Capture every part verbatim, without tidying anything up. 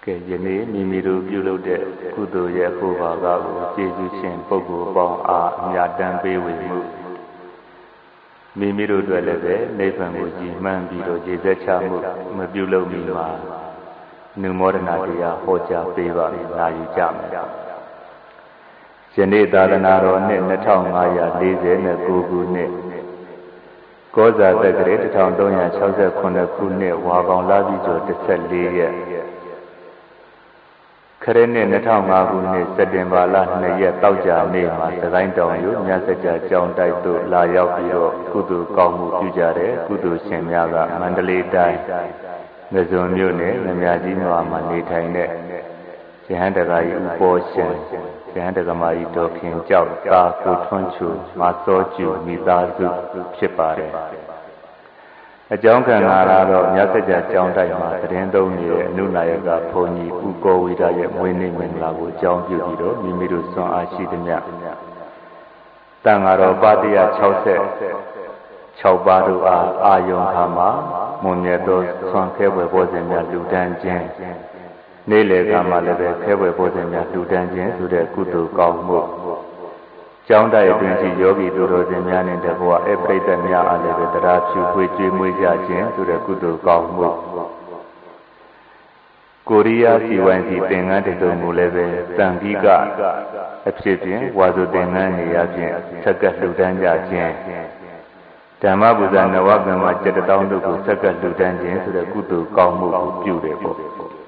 ကဲယနေ့မိမိတို့ပြုလုပ်တဲ့ကုသိုလ်ရဲ့ဟောပါကကိုကျေးဇူးရှင်ပုဂ္ဂိုလ်ပေါင်းအားအမြတ်တမ်းပေးဝေမှုမိမိတို့အတွက်လည်းပဲနိဗ္ဗာန်ကိုကြည်မှန်းပြီးတော့ရည်သက်ချမှုမပြုလုပ်မီမှာနုမောဒနာတရားဟောကြားပေးပါမယ်။နာယူကြမယ်။ယနေ့သာသနာတော်နှစ်နှစ်ထောင်ငါးရာလေးဆယ်ကိုခုနှစ်ကောဇာတက္ကရာတစ်ထောင်သုံးရာခြောက်ဆယ်ခုနှစ်ခုနှစ်ဝါကောင်လပြည့်ကျော်တစ်ဆက်လေးရက်ခရစ်နှစ်နှစ်ထောင်ငါးခုနှစ်စက်တင်ဘာလနှစ်ရက်တောက်ကြနေ့မှာသခိုင်းတောင်ယူမြတ်စကြာကျောင်းတိုက်သို့လာရောက်ပြီးတော့ကုသိုလ်ကောင်းမှုပြုကြတဲ့ကုသိုလ်ရှင်များကမန္တလေးတိုင်းငဇွန်မြို့နယ်ငမြကြီးမြို့မှာနေထိုင်တဲ့ရဟန်းတကာကြီးဥပေါ်ရှင်ရဟန်းတက္ကမကြီးဒေါခင်ကျောက်သာကိုထွန်းချူမသောကျူမိသားစုဖြစ်ပါတယ်အကြောင်းခံလာတော့မြတ်စကြာကျောင်းတိုက်မှာသတင်းသုံးနေတဲ့အနုနာယကဘုန်းကြီးဦးကောဝိဒရဲ့မွေးနေ့မင်္ဂလာကိုအကြောင်းပြုပြီးတော့မိမိတို့ဆွမ်းအားရှိသမျှတန်ဃာတော်ပါတိယ၆၆ပါးတို့အားအာယုံခါမှာမွန်မြတ်သောဆွမ်းခဲပွဲဘောဇင်များလူတန်းခြင်းနေ့လေကမှလည်းပဲခဲပွဲဘောဇင်များလူတန်းခြင်းဆိုတဲ့ကုသိုလ်ကောင်းမှုကျောင်းတိုက်အတွင်းရှိယောဂီသူတော်စင်များနဲ့တကွာအပရိသတ်များအားလည်းပဲတရားဖြူဖွေးကျွေးမွေးကြခြင်းဆိုတဲ့ကုသိုလ်ကောင်းမှုကိုရီးယားစီဝိုင်းစီသင်္ကန်းတစုံကိုလည်းပဲတန်ခိကအဖြစ်ဖြင့်ဝါစုသင်္ကန်းနေရာဖြင့်ဆက်ကပ်လှူဒန်းကြခြင်းဓမ္မပူဇာနဝကံမှာจิตတောင်းတို့ကိုဆက်ကပ်လှူဒန်းခြင်းဆိုတဲ့ကုသိုလ်ကောင်းမှုကိုပြုတယ်ပေါ့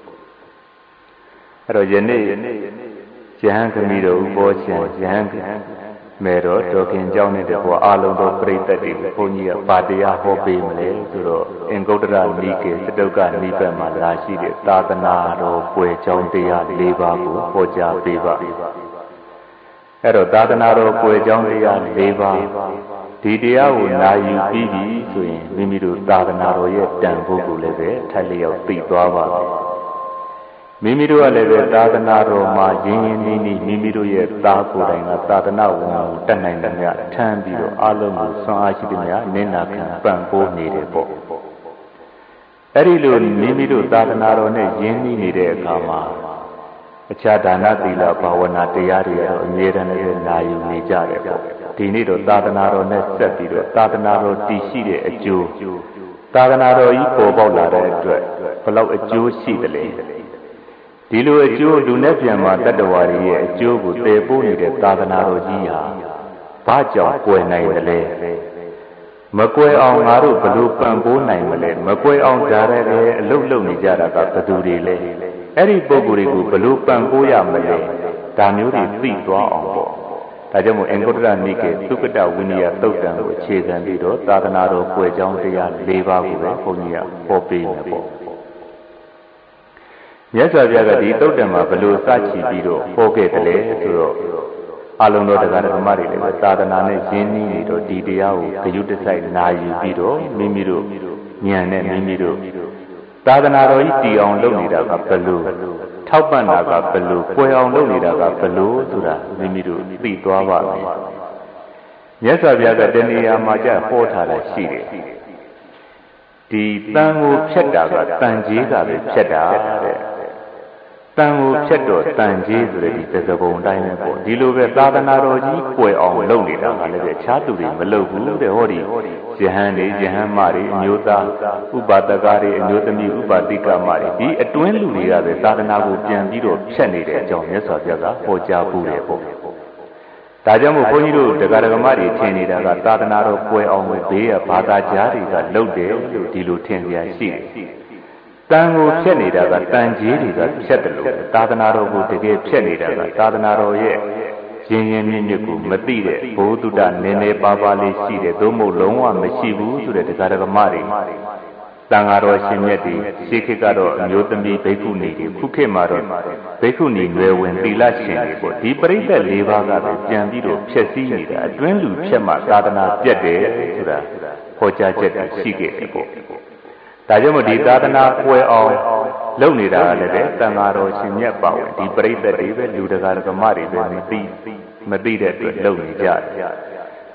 အဲ့တော့ယနေ့ယဟန်ခမီတော်ဥပေါ်ရှင်ယဟန်မေတော်ဒေါခင်ကျောင်းနဲ့တကွာအာလုံးသောပြိတ္တတွေဘုန်းကြီးကဗာတရားဟောပေးမလဲဆိုတော့အင်္ဂုတ္တရနိကေစတုကနိဗ္ဗာန်မှာလာရှိတဲ့သာသနာတော်ပွဲကျောင်းတရား၄ပါးကိုဟောကြားပေးပါအဲ့တော့သာသနာတော်ပွဲကျောင်းတရား၄ပါးဒီတရားကိုနာယူပြီးပြီဆိုရင်မိမိတို့သာသနာတော်ရဲ့တန်ဖိုးကိုလည်းပဲထပ်လျောက်သိသွားပါမယ်မိမိတို့ကလည်းပဲသာသနာတော်မှာရင်းရင်းနှီးနှီးမိမိတို့ရဲ့သားကိုယ်တိုင်ကသာသနာဝန်ကိုတတ်နိုင်တယ်များထမ်းပြီးတော့အလုံးကိုဆွမ်းအားရှိတယ်များနင်းနာခံပံ့ပိုးနေတယ်ပေါ့အဲ့ဒီလိုမိမိတို့သာသနာတော်နဲ့ရင်းနှီးနေတဲ့အခါမှာအခြားဒါနသီလဘာဝနာတရားတွေကတော့အမြဲတမ်းလည်းနာယူနေကြတယ်ပေါ့ဒီနေ့တော့သာသနာတော်နဲ့ဆက်ပြီးတော့သာသနာတော်တည်ရှိတဲ့အကျိုးသာသနာတော်ကြီးပေါ်ပေါက်လာတဲ့အတွက်ဘယ်လောက်အကျိုးရှိတယ်လဲဒီလိုအကျိုးလူနဲ့ပြန်မှာတတ္တဝါတွေရဲ့အကျိုးကိုတည်ပိုးနေတဲ့သာသနာတော်ကြီးဟာဘာကြောင့်ကွယ်နိုင်တယ်လဲမကွယ်အောင်ငါတို့ဘယ်လိုပံ့ပိုးနိုင်မလဲမကွယ်အောင်ဒါရဲရဲအလုတ်လုံနေကြတာကဘယ်သူတွေလဲအဲ့ဒီပုံကိုယ်တွေကိုဘယ်လိုပံ့ပိုးရမလဲဒါမျိုးတွေသိသွားအောင်ပေါ့ဒါကြောင့်မို့အင်္ဂုတ္တရနိကေသုကတဝိနည်းသုတ်တံကိုအခြေခံပြီးတော့သာသနာတော်ကွယ်ကြောင်းတရား၄ပါးကိုပဲဘုန်းကြီးကဟောပေးမယ်ပေါ့မြတ်စွာဘုရားကဒီတုတ်တံမှာဘလို့စချီပြီးတော့ဟောခဲ့တယ်လေဆိုတော့အလုံးတော်တရားဓမ္မတွေလည်းသာသနာနဲ့ရင်းနှီးနေတော့ဒီတရားကိုဂရုတစိုက်နာယူပြီးတော့မိမိတို့ဉာဏ်နဲ့မိမိတို့သာသနာတော်ကြီးတည်အောင်လုပ်နေတာကဘလို့ထောက်ပံ့တာကဘလို့ကွယ်အောင်လုပ်နေတာကဘလို့ဆိုတာမိမိတို့သိသွားပါမယ်မြတ်စွာဘုရားကတဏှာမှာကြဟောထားတာရှိတယ်ဒီတန်ကိုဖြတ်တာကတန်ကြီးကပဲဖြတ်တာတဲ့တန်ကိုဖြတ်တော့တန်ကြီးဆိုတဲ့ဒီသဇပုံတိုင်းပဲပေါ့ဒီလိုပဲသာသနာတော်ကြီးကွယ်အောင်လုပ်နေတာကလည်းအခြားသူတွေမလုပ်ဘူးတဲ့ဟောဒီယဟန်တွေယဟန်မတွေအမျိုးသားဥပါဒကတွေအမျိုးသမီးဥပါတိကမတွေဒီအတွင်းလူတွေကပဲသာသနာကိုပြန်ပြီးတော့ဖြတ်နေတဲ့အကြောင်းမြတ်စွာဘုရားကဟောကြားပူတယ်ပေါ့ဒါကြောင့်မို့ဘုန်းကြီးတို့တရားဓမ္မတွေထင်နေတာကသာသနာတော်ကွယ်အောင်ပဲဘေးကဘာသာကြားတွေကလုပ်တယ်လို့ဒီလိုထင်ကြရှိတယ်တန်ကိုဖြတ်နေတာကတန်ကြီးတွေကဖြတ်တယ်လို့သာသနာတော်ကိုတကယ်ဖြတ်နေတာကသာသနာတော်ရဲ့ရင်းရင်းမြစ်မြစ်ကိုမသိတဲ့ဘုဒ္ဓတနည်းနည်းပါးပါးလေးရှိတယ်သို့မဟုတ်လုံးဝမရှိဘူးဆိုတဲ့တရားဓမ္မတွေတန်ဃာတော်ရှင်မြတ်တွေရှေးခေတ်ကတော့အမျိုးသမီးဘိက္ခုနီတွေခုခေတ်မှာတော့ဘိက္ခုနီနွယ်ဝင်သီလရှင်တွေပေါ့ဒီပရိသတ်၄ပါးကပဲပြန်ပြီးတော့ဖြည့်ဆည်းနေတာအတွင်းလူဖြတ်မှသာသနာပြတ်တယ်ဆိုတာဟောကြားချက်ရှိခဲ့တယ်ပေါ့ဒါကြောင့်မို့ဒီသာသနာကွယ်အောင်လုပ်နေတာလည်းပဲတန်ဃာတော်ရှင်မြတ်ပါဝင်ဒီပရိသတ်တွေပဲလူတရားဓမ္မတွေပဲမသိမသိတဲ့အတွက်လုပ်နေကြတယ်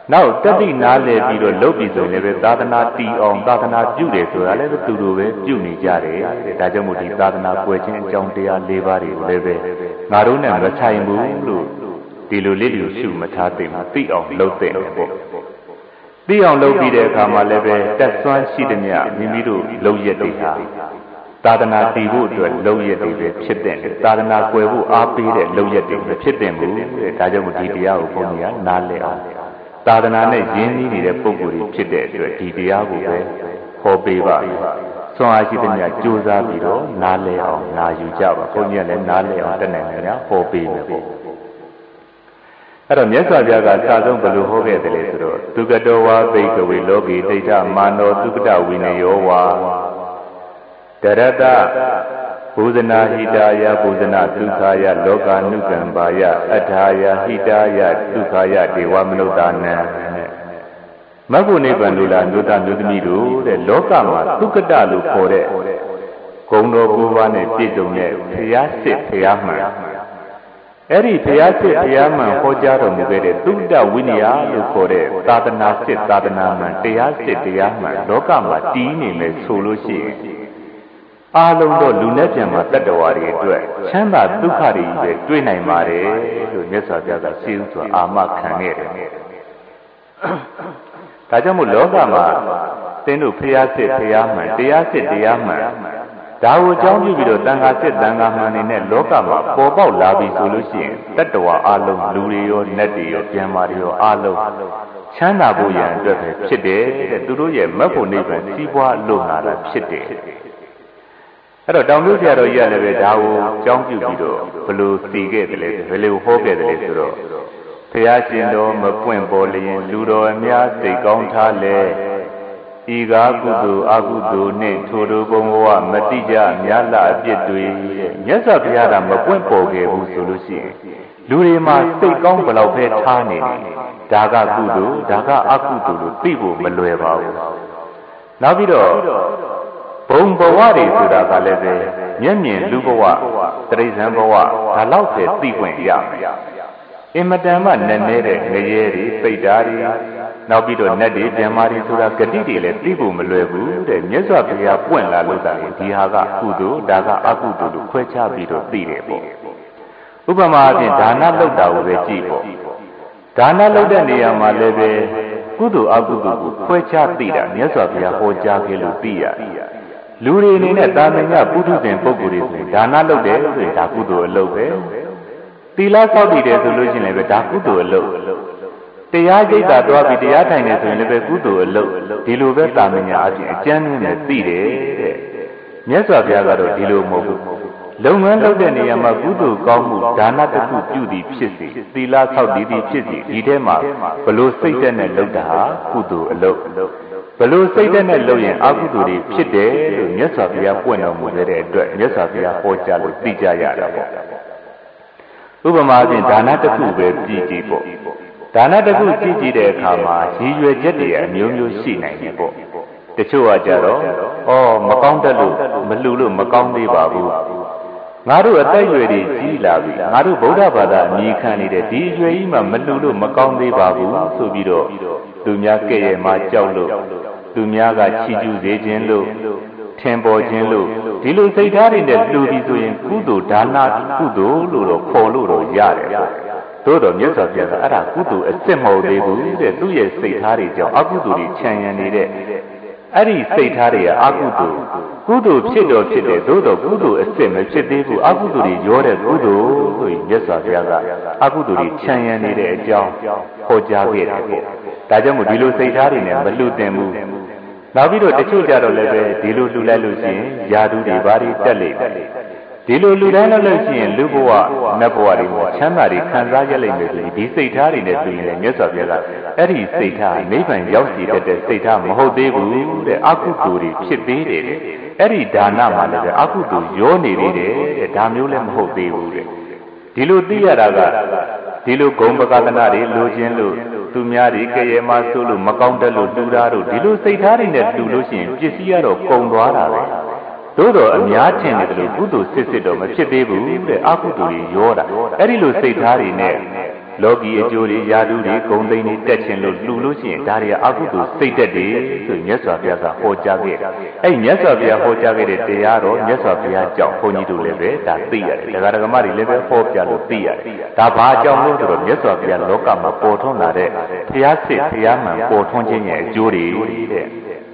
နောက်တတိနားလည်ပြီးတော့လုပ်ပြီးဆိုရင်လည်းသာသနာတည်အောင်သာသနာပြုတယ်ဆိုတာလည်းသူတို့ပဲပြုနေကြတယ်ဒါကြောင့်မို့ဒီသာသနာကွယ်ခြင်းအကြောင်းတရား၄ပါးတွေကိုလည်းပဲငါတို့နဲ့မဆိုင်ဘူးလို့ဒီလိုလေးတွေကိုရှုမထားသိမှသိအောင်လုပ်တဲ့ပေါ့သိအောင်လုပ်ပြီးတဲ့အခါမှာလည်းပဲတက်ဆွမ်းရှိသည်များမိမိတို့လုပ်ရက်တွေဟာသာသနာတည်ဖို့အတွက်လုပ်ရက်တွေပဲဖြစ်တဲ့သာသနာကွယ်ဖို့အားပေးတဲ့လုပ်ရက်တွေပဲဖြစ်တဲ့ဘူးတဲ့ဒါကြောင့်မို့ဒီတရားကိုဘုန်းကြီးကနားလည်အောင်သာသနာနဲ့ရင်းနှီးနေတဲ့ပုဂ္ဂိုလ်တွေဖြစ်တဲ့အတွက်ဒီတရားကိုပဲဟောပေးပါဆွမ်းအားရှိသည်များကြိုးစားပြီးတော့နားလည်အောင်နာယူကြပါဘုန်းကြီးကလည်းနားလည်အောင်တတ်နိုင်တယ်များဟောပေးမယ်ပေါ့အဲ့တော့မြတ်စွာဘုရားကစာဆုံးဘယ်လိုဟောခဲ့တယ်လဲဆိုတော့သုကတောဝါဘိကဝေလောကီဒိဋ္ဌမာနောသုကတဝိနယောဝါတရတဘုဇနာဟိတာယဘုဇနာဒုက္ခယလောကာနုကံပါယအထာယဟိတာယဒုက္ခယဒေဝမနုဿာနံမဂ္ဂုနိဗ္ဗာန်လူလာနုတ္တနုသမီးတို့တဲ့လောကမှာသုကတလို့ခေါ်တဲ့ဂုဏ်တော်၉ပါးနဲ့ပြည့်စုံတဲ့ဘုရားစစ်ဘုရားမှန်အဲ့ဒီဘုရားစစ်ဘုရားမှန်ဟောကြားတော်မူခဲ့တဲ့သုဒ္ဓဝိနည်းလို့ခေါ်တဲ့သာသနာစစ်သာသနာမှန်တရားစစ်တရားမှန်လောကမှာတည်နေမယ်ဆိုလို့ရှိရင်အားလုံးတော့လူနဲ့ပြန်မှာတတ္တဝါတွေအတွက်ချမ်းသာဒုက္ခတွေပဲတွေ့နိုင်ပါတယ်လို့မြတ်စွာဘုရားကရှင်းဥစွာအာမခံခဲ့တယ်။ဒါကြောင့်မို့လောကမှာသင်တို့ဘုရားစစ်ဘုရားမှန်တရားစစ်တရားမှန်ဒါကိုအကြောင်းပြုပြီးတော့တန်ခါစစ်တန်ခါမှန်နေနဲ့လောကမှာပေါ်ပေါက်လာပြီဆိုလို့ရှိရင်တတ္တဝါအလုံးလူတွေရောနတ်တွေရောပြန်မာတွေရောအလုံးချမ်းသာဖို့ရန်အတွက်ပဲဖြစ်တယ်တဲ့သူတို့ရဲ့မဂ္ဂနိဗ္ဗာန်စီးပွားလို့လာတာဖြစ်တယ်အဲ့တော့တောင်မြို့ဆရာတော်ကြီးကလည်းပဲဒါကိုအကြောင်းပြုပြီးတော့ဘယ်လိုသိခဲ့တယ်လဲဘယ်လိုဟောခဲ့တယ်လဲဆိုတော့ဘုရားရှင်တော်မပွင့်ပေါ်လျင်လူတော်အများစိတ်ကောင်းထားလဲဤကားကုသိုလ်အကုသိုလ်နှင့်ထိုတို့ဘုံဘဝမတိကြများလာအပြစ်တွေမြတ်စွာဘုရားကမပွင့်ပေါ်ခဲ့ဘူးဆိုလို့ရှိရင်လူတွေမှာစိတ်ကောင်းဘယ်လောက်ပဲထားနေတယ်ဒါကကုသိုလ်ဒါကအကုသိုလ်လို့သိဖို့မလွယ်ပါဘူးနောက်ပြီးတော့ဘုံဘဝတွေဆိုတာကလည်းပဲမျက်မြင်လူဘဝတရိစ္ဆာန်ဘဝဒါလောက်ပဲသိခွင့်ရမယ်အင်မတန်မှနည်းနည်းတဲ့ငရဲတွေပိတ်ဓာတွေနောက်ပြီးတော့နတ်တွေပြန်မာတွေဆိုတာဂတိတွေလည်းသိဖို့မလွယ်ဘူးတဲ့မြတ်စွာဘုရားပွင့်လာလို့သာလေဒီဟာကကုသိုလ်ဒါကအကုသိုလ်လို့ခွဲခြားပြီးတော့သိတယ်ပေါ့ဥပမာအပြင်ဒါနလုပ်တာကိုပဲကြည့်ပေါ့ဒါနလုပ်တဲ့နေရာမှာလည်းပဲကုသိုလ်အကုသိုလ်ကိုခွဲခြားသိတာမြတ်စွာဘုရားဟောကြားခဲ့လို့သိရတယ်လူတွေအနေနဲ့တာမန်ကပုထုဇဉ်ပုဂ္ဂိုလ်တွေဆိုရင်ဒါနလုပ်တယ်ဆိုရင်ဒါကုသိုလ်အလုပ်ပဲသီလဆောက်တည်တယ်ဆိုလို့ရှိရင်လည်းဒါကုသိုလ်အလုပ်တရားကျိတ်တာတွားပြီးတရားထိုင်နေဆိုရင်လည်းကုသိုလ်အလုပ်ဒီလိုပဲတာမန်ညာအပြင်အကျဉ်းနဲ့သိတယ်တဲ့မြတ်စွာဘုရားကတော့ဒီလိုမဟုတ်ဘူးလုပ်ငန်းလုပ်တဲ့နေရာမှာကုသိုလ်ကောင်းမှုဒါနတစ်ခုပြုသည်ဖြစ်စေသီလဆောက်တည်သည်ဖြစ်စေဒီထဲမှာဘလို့စိတ်သက်နဲ့လုပ်တာဟာကုသိုလ်အလုပ်ဘလို့စိတ်သက်နဲ့လုပ်ရင်အကုသိုလ်တွေဖြစ်တယ်လို့မြတ်စွာဘုရားပွင့်တော်မူတဲ့အတွက်မြတ်စွာဘုရားဟောကြားလို့သိကြရတာပေါ့ဥပမာဖြင့်ဒါနတစ်ခုပဲကြည့်ကြည့်ပေါ့ဒါနတစ်ခုကြည့်ကြည့်တဲ့အခါမှာရည်ရွယ်ချက်တွေအမျိုးမျိုးရှိနိုင်တယ်ပေါ့တချို့ကကြတော့ဩမကောင်းတတ်လို့မလှူလို့မကောင်းသေးပါဘူးငါတို့အသက်အရွယ်တွေကြီးလာပြီငါတို့ဗုဒ္ဓဘာသာအမိခံနေတဲ့ဒီအရွယ်ကြီးမှမလှူလို့မကောင်းသေးပါဘူးဆိုပြီးတော့သူများကဲ့ရဲ့မှကြောက်လို့သူများကချီးကျူးစေခြင်းလို့ထင်ပေါ်ခြင်းလို့ဒီလိုစိတ်ဓာတ်တွေနဲ့လှူပြီးဆိုရင်ကုသိုလ်ဒါနကုသိုလ်လို့တော့ခေါ်လို့တော့ရတယ်ပေါ့သို့တော်မြတ်စွာဘုရားကအဲ့ဒါကုသိုလ်အစစ်မဟုတ်သေးဘူးတဲ့သူ့ရဲ့စိတ်ဓာတ်တွေကြောင့်အကုသိုလ်တွေခြံရံနေတဲ့အဲ့ဒီစိတ်ဓာတ်တွေကအကုသိုလ်ကုသိုလ်ဖြစ်တော့ဖြစ်တယ်သို့တော်ကုသိုလ်အစစ်မဖြစ်သေးဘူးအကုသိုလ်တွေရောတဲ့ကုသိုလ်ဆိုရင်မြတ်စွာဘုရားကအကုသိုလ်တွေခြံရံနေတဲ့အကြောင်းဟောကြားခဲ့တယ်ပေါ့ဒါကြောင့်မို့ဒီလိုစိတ်ဓာတ်တွေနဲ့မလှူတင်ဘူးနောက်ပြီးတော့တချို့ကြတော့လည်းပဲဒီလိုလှူလိုက်လို့ရှိရင်ယာတုတွေဘာတွေတက်လိမ့်မယ်ဒီလိုလူတိုင်းလုပ်လို့ရှိရင်လူဘဝနတ်ဘဝတွေမှာချမ်းသာတွေခံစားရလိမ့်မယ်ဆိုရင်ဒီစိတ်ထားတွေနဲ့ဆိုရင်လည်းမြတ်စွာဘုရားကအဲ့ဒီစိတ်ထားနိဗ္ဗာန်ရောက်စီတတ်တဲ့စိတ်ထားမဟုတ်သေးဘူးတဲ့အကုသိုလ်တွေဖြစ်သေးတယ်တဲ့အဲ့ဒီဒါနမှာလည်းအကုသိုလ်ရောနေသေးတယ်တဲ့ဒါမျိုးလည်းမဟုတ်သေးဘူးတဲ့ဒီလိုသိရတာကဒီလိုဂုံပကသနာတွေလိုချင်လို့သူများတွေကဲ့ရဲ့မှဆိုလို့မကောင်းတတ်လို့တူတာတို့ဒီလိုစိတ်ထားတွေနဲ့တူလို့ရှိရင်ပစ္စည်းကတော့ကုန်သွားတာပဲသို့တော့အများထင်တယ်လို့ကုသိုလ်စစ်စစ်တော့မဖြစ်သေးဘူးတဲ့အကုသိုလ်တွေရောတာအဲ့ဒီလိုစိတ်ထားတွေနဲ့လောကီအကျိုးတွေယာတုတွေဂုဏ်သိမ်းတွေတက်ခြင်းလို့လှူလို့ရှိရင်ဒါတွေအကုသိုလ်စိတ်တက်တယ်ဆိုမြတ်စွာဘုရားကဟောကြားခဲ့တယ်အဲ့မြတ်စွာဘုရားဟောကြားခဲ့တဲ့တရားတော်မြတ်စွာဘုရားကြောင့်ဘုန်းကြီးတို့လည်းပဲဒါသိရတယ်ဒကာဒကမတွေလည်းပဲဟောပြလို့သိရတယ်ဒါဘာအကြောင်းလို့ဆိုတော့မြတ်စွာဘုရားလောကမှာပေါ်ထွန်းလာတဲ့ဘုရားစစ်ဘုရားမှန်ပေါ်ထွန်းခြင်းရဲ့အကျိုးတွေတဲ့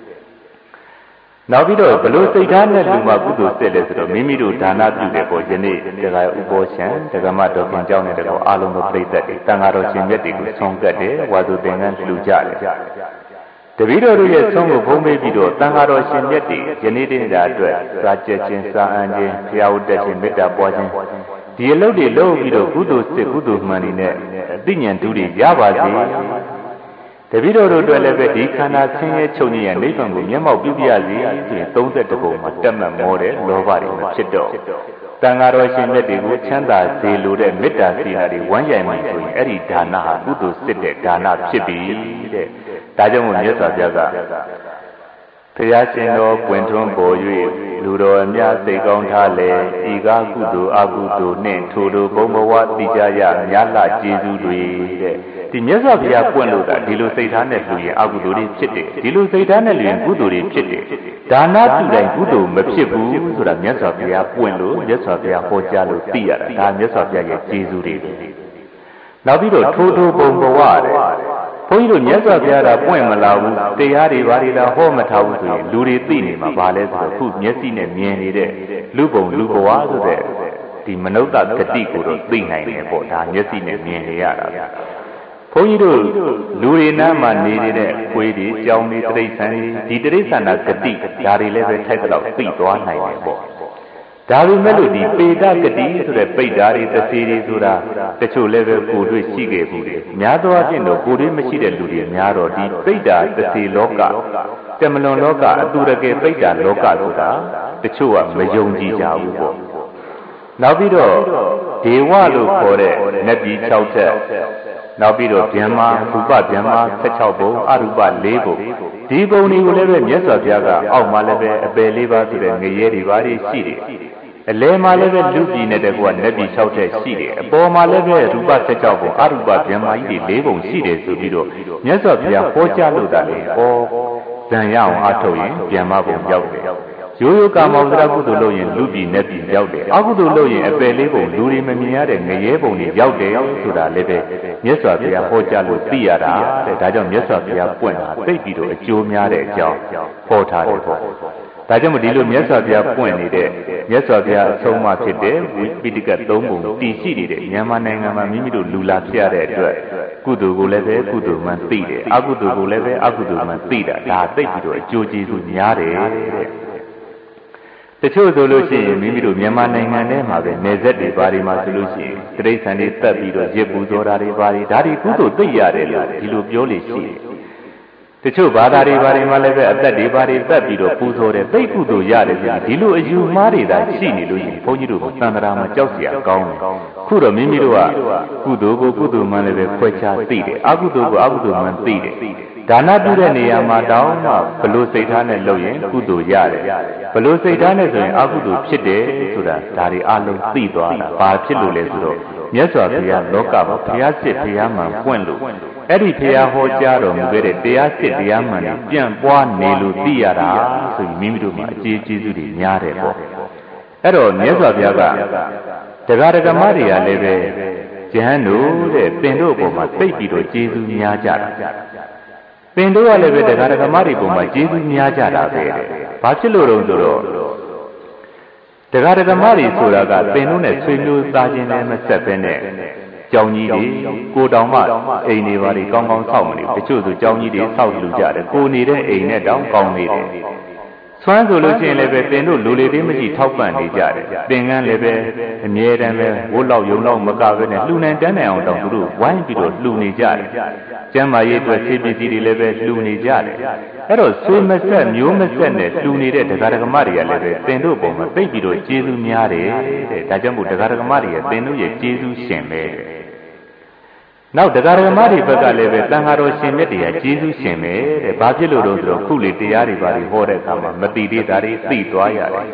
နောက်ပြီးတော့ဘလို့စိတ်ထားနဲ့လူမှာကုသိုလ်ဆက်လဲဆိုတော့မိမိတို့ဒါနပြုတဲ့ပေါ်ယနေ့တခါဥပောရှံဒကမတော်ခင်ကြောင်းတဲ့တော့အာလုံးသောပြိတ္တတွေတန်ဃာတော်ရှင်မြတ်တွေကိုဆုံးကတ်တယ်ဝါသူသင်္ကန်းလှူကြတယ်တပည့်တော်တို့ရဲ့ဆုံးကိုဘုံပေးပြီးတော့တန်ဃာတော်ရှင်မြတ်တွေယနေ့တည်းတာအတွက်စာကြခြင်းစာအံခြင်းဘုရားဝတ္တခြင်းမေတ္တာပွားခြင်းဒီအလုပ်တွေလုပ်ပြီးတော့ကုသိုလ်စစ်ကုသိုလ်မှန်တွေနဲ့အသိဉာဏ်ဓုတွေရပါစေတပည့်တော်တို့အတွက်လည်းပဲဒီခန္ဓာဆင်းရဲချုပ်ငြိမ်းရနိဗ္ဗာန်ကိုမျက်မှောက်ပြုပြရစီဆိုရင်သုံး၁၁ပုံမှာတက်မှတ်မောတဲ့လောဘတွေမဖြစ်တော့တန်ဃာတော်ရှင်မြတ်တွေကိုချမ်းသာစေလိုတဲ့မေတ္တာစေနာတွေဝမ်းရိုင်မှဆိုရင်အဲ့ဒီဒါနဟာကုသိုလ်စစ်တဲ့ဒါနဖြစ်ပြီတဲ့ဒါကြောင့်မို့မြတ်စွာဘုရားကဘုရားရှင်တော်ပွင့်ထွန်းပေါ်၍လူတော်အများစိတ်ကောင်းထားလေဤကားကုသိုလ်အကုသိုလ်နှင့်ထိုတို့ဘုံဘဝတိကြရများလှကျေးဇူးတွေတဲ့ဒီမြတ်စွာဘုရားပွင့်လို့တာဒီလိုစိတ်ထားနဲ့လူရင်အကုသိုလ်တွေဖြစ်တယ်ဒီလိုစိတ်ထားနဲ့လူရင်ကုသိုလ်တွေဖြစ်တယ်ဒါနပြုတိုင်းကုသိုလ်မဖြစ်ဘူးဆိုတာမြတ်စွာဘုရားပွင့်လို့မြတ်စွာဘုရားဟောကြားလို့သိရတာဒါမြတ်စွာဘုရားရဲ့ကျေးဇူးတွေနောက်ပြီးတော့ထိုထိုဘုံဘဝတဲ့ဘုန်းကြီးတို့မြတ်စွာဘုရားကပွင့်မလာဘူးတရားတွေဘာတွေလားဟောမထားဘူးဆိုရင်လူတွေသိနေမှာဘာလဲဆိုတော့ခုမျက်စိနဲ့မြင်နေတဲ့လူပုံလူဘဝဆိုတဲ့ဒီမနုဿဂတိကိုတော့သိနိုင်တယ်ပေါ့ဒါမျက်စိနဲ့မြင်နေရတာဘုန်းကြီးတို့လူတွေနားမှာနေနေတဲ့ခွေးတွေကြောင်တွေတိရစ္ဆာန်တွေဒီတိရစ္ဆာန်ကဂတိဒါတွေလည်းပဲထိုက်တော့သိသွားနိုင်တယ်ပေါ့ဒါပေမဲ့လို့ဒီပေဒဂတိဆိုတဲ့ပိဋ္ဌာတွေသစီတွေဆိုတာတချို့လည်းပဲကိုယ်တွေ့ရှိခဲ့ဘူးတယ်များသောအားဖြင့်တော့ကိုယ်တွေ့မရှိတဲ့လူတွေများတော့ဒီပိဋ္ဌာသစီလောကတမလွန်လောကအတူတကယ်ပိဋ္ဌာလောကဆိုတာတချို့ကမယုံကြည်ကြဘူးပေါ့နောက်ပြီးတော့ဒေဝလို့ခေါ်တဲ့နတ်ပြည်၆ချက်နောက်ပြီးတော့ဗျမ္မာရူပဗျမ္မာ၁၆ဘုံအရူပ၄ဘုံဒီဘုံတွေကိုလည်းပဲမြတ်စွာဘုရားကအောက်မှာလည်းပဲအပယ်လေးပါးဆိုတဲ့ငရဲတွေပါတွေရှိတယ်အလယ်မှာလည်းပဲလူပြည်နဲ့တကွာနတ်ပြည်၆ချက်ရှိတယ်အပေါ်မှာလည်းပဲရူပ၁၆ဘုံအရူပဗျမ္မာကြီးတွေ၄ဘုံရှိတယ်ဆိုပြီးတော့မြတ်စွာဘုရားဟောကြားလို့တာလေဩဇံရအောင်အထုတ်ရင်ဗျမ္မာဘုံရောက်တယ်ရိုးရိုးကာမောဇရကုသိုလ်လုပ်ရင်လူပြည်နဲ့ပြည်ရောက်တယ်အကုသိုလ်လုပ်ရင်အပယ်လေးပုံလူတွေမမြင်ရတဲ့ငရဲပုံတွေရောက်တယ်ဆိုတာလည်းပဲမြတ်စွာဘုရားဟောကြားလို့သိရတာတဲ့ဒါကြောင့်မြတ်စွာဘုရားပွင့်တာသိပြီးတော့အကျိုးများတဲ့အကြောင်းဟောထားတယ်ပေါ့ဒါကြောင့်မဒီလိုမြတ်စွာဘုရားပွင့်နေတဲ့မြတ်စွာဘုရားအဆုံးအမဖြစ်တဲ့ဝိပိဋကသုံးပုံတည်ရှိနေတဲ့မြန်မာနိုင်ငံမှာမိမိတို့လူလာဖြစ်ရတဲ့အတွက်ကုသိုလ်ကိုလည်းပဲကုသိုလ်မှန်သိတယ်အကုသိုလ်ကိုလည်းပဲအကုသိုလ်မှန်သိတာဒါသိပြီးတော့အကျိုးကျေးဇူးများတယ်တဲ့တချို့ဆိုလို့ရှိရင်မိမိတို့မြန်မာနိုင်ငံထဲမှာပဲနေဆက်တွေဘာတွေမှာဆိုလို့ရှိရင်တိရစ္ဆာန်တွေတက်ပြီးတော့ရစ်ပူဇော်တာတွေဘာတွေဒါတွေကုသိုလ်သိရတယ်လို့ဒီလိုပြောလို့ရှိတယ်တချို့ဘာသာတွေဘာတွေမှာလည်းပဲအသက်တွေဘာတွေတက်ပြီးတော့ပူဇော်တယ်သိကုသိုလ်ရတယ်ဆိုဒီလိုအယူမှားတွေသာရှိနေလို့ရှိရင်ဘုန်းကြီးတို့ကသံဃာမှာကြောက်เสียကောင်းတယ်ခုတော့မိမိတို့ကကုသိုလ်ကိုကုသိုလ်မှလည်းပဲခွဲခြားသိတယ်အကုသိုလ်ကိုအကုသိုလ်မှသိတယ်ဒါနပြုတဲ့နေရာမှာတောင်းမှဘလို့စိတ်ထားနဲ့လုပ်ရင်ကုသိုလ်ရတယ်ဘလို့စိတ်ထားနဲ့ဆိုရင်အကုသိုလ်ဖြစ်တယ်ဆိုတာဒါတွေအလုံးသိသွားတာဘာဖြစ်လို့လဲဆိုတော့မြတ်စွာဘုရားလောကမှာဘုရားစစ်ဘုရားမှန်ပွင့်လို့အဲ့ဒီဘုရားဟောကြားတော်မူခဲ့တဲ့တရားစစ်တရားမှန်တွေပြန့်ပွားနေလို့သိရတာဆိုပြီးမိမိတို့မှာအကျေးကျေးဇူးတွေများတယ်ပေါ့အဲ့တော့မြတ်စွာဘုရားကတရားဓမ္မတွေကလည်းပဲယဟန်တို့တဲ့သင်တို့ဘုံမှာသိပြီးတော့ကျေးဇူးများကြတာသင်တို့ကလည်းပဲတရားဓမ္မတွေဘုံမှာကျေးဇူးများကြတာပဲတဲ့ဘာဖြစ်လို့တော့ဆိုတော့တရားဓမ္မတွေဆိုတာကသင်တို့နဲ့ဆွေမျိုးသားချင်းလည်းမဆက်ပဲနဲ့ကြောင်ကြီးတွေကိုတောင်မှအိမ်တွေပါတွေကောင်းကောင်းဆောက်မနေဘူးတချို့ဆိုကြောင်ကြီးတွေဆောက်လူကြတယ်ကိုနေတဲ့အိမ်နဲ့တောင်ကောင်းနေတယ်ဆွမ်းဆိုလို့ရှိရင်လည်းပဲသင်တို့လူလေသေးမရှိထောက်ပံ့နေကြတယ်သင်္ကန်းလည်းပဲအမြဲတမ်းပဲဝတ်လောက်ယုံလောက်မကပဲနဲ့လှူနိုင်တန်းနိုင်အောင်တောင်သူတို့ဝိုင်းပြီးတော့လှူနေကြတယ်ကျမ်းမာရေးအတွက်ခြေပစ္စည်းတွေလည်းပဲလှူနေကြတယ်အဲ့တော့ဆွေမဆက်မျိုးမဆက်နဲ့လှူနေတဲ့တရားဓမ္မတွေကလည်းပဲသင်တို့ပုံမှာသိပြီးတော့ကျေးဇူးများတယ်တဲ့ဒါကြောင့်မို့တရားဓမ္မတွေကသင်တို့ရဲ့ကျေးဇူးရှင်ပဲနောက်တရားဓမ္မတွေဘက်ကလည်းပဲတန်ဃာတော်ရှင်မြတ်တရားကျေးဇူးရှင်ပဲတဲ့ဘာဖြစ်လို့လဲဆိုတော့ခုလေတရားတွေဘာတွေဟောတဲ့အခါမှာမတိသေးတာတွေသိသွားရတယ်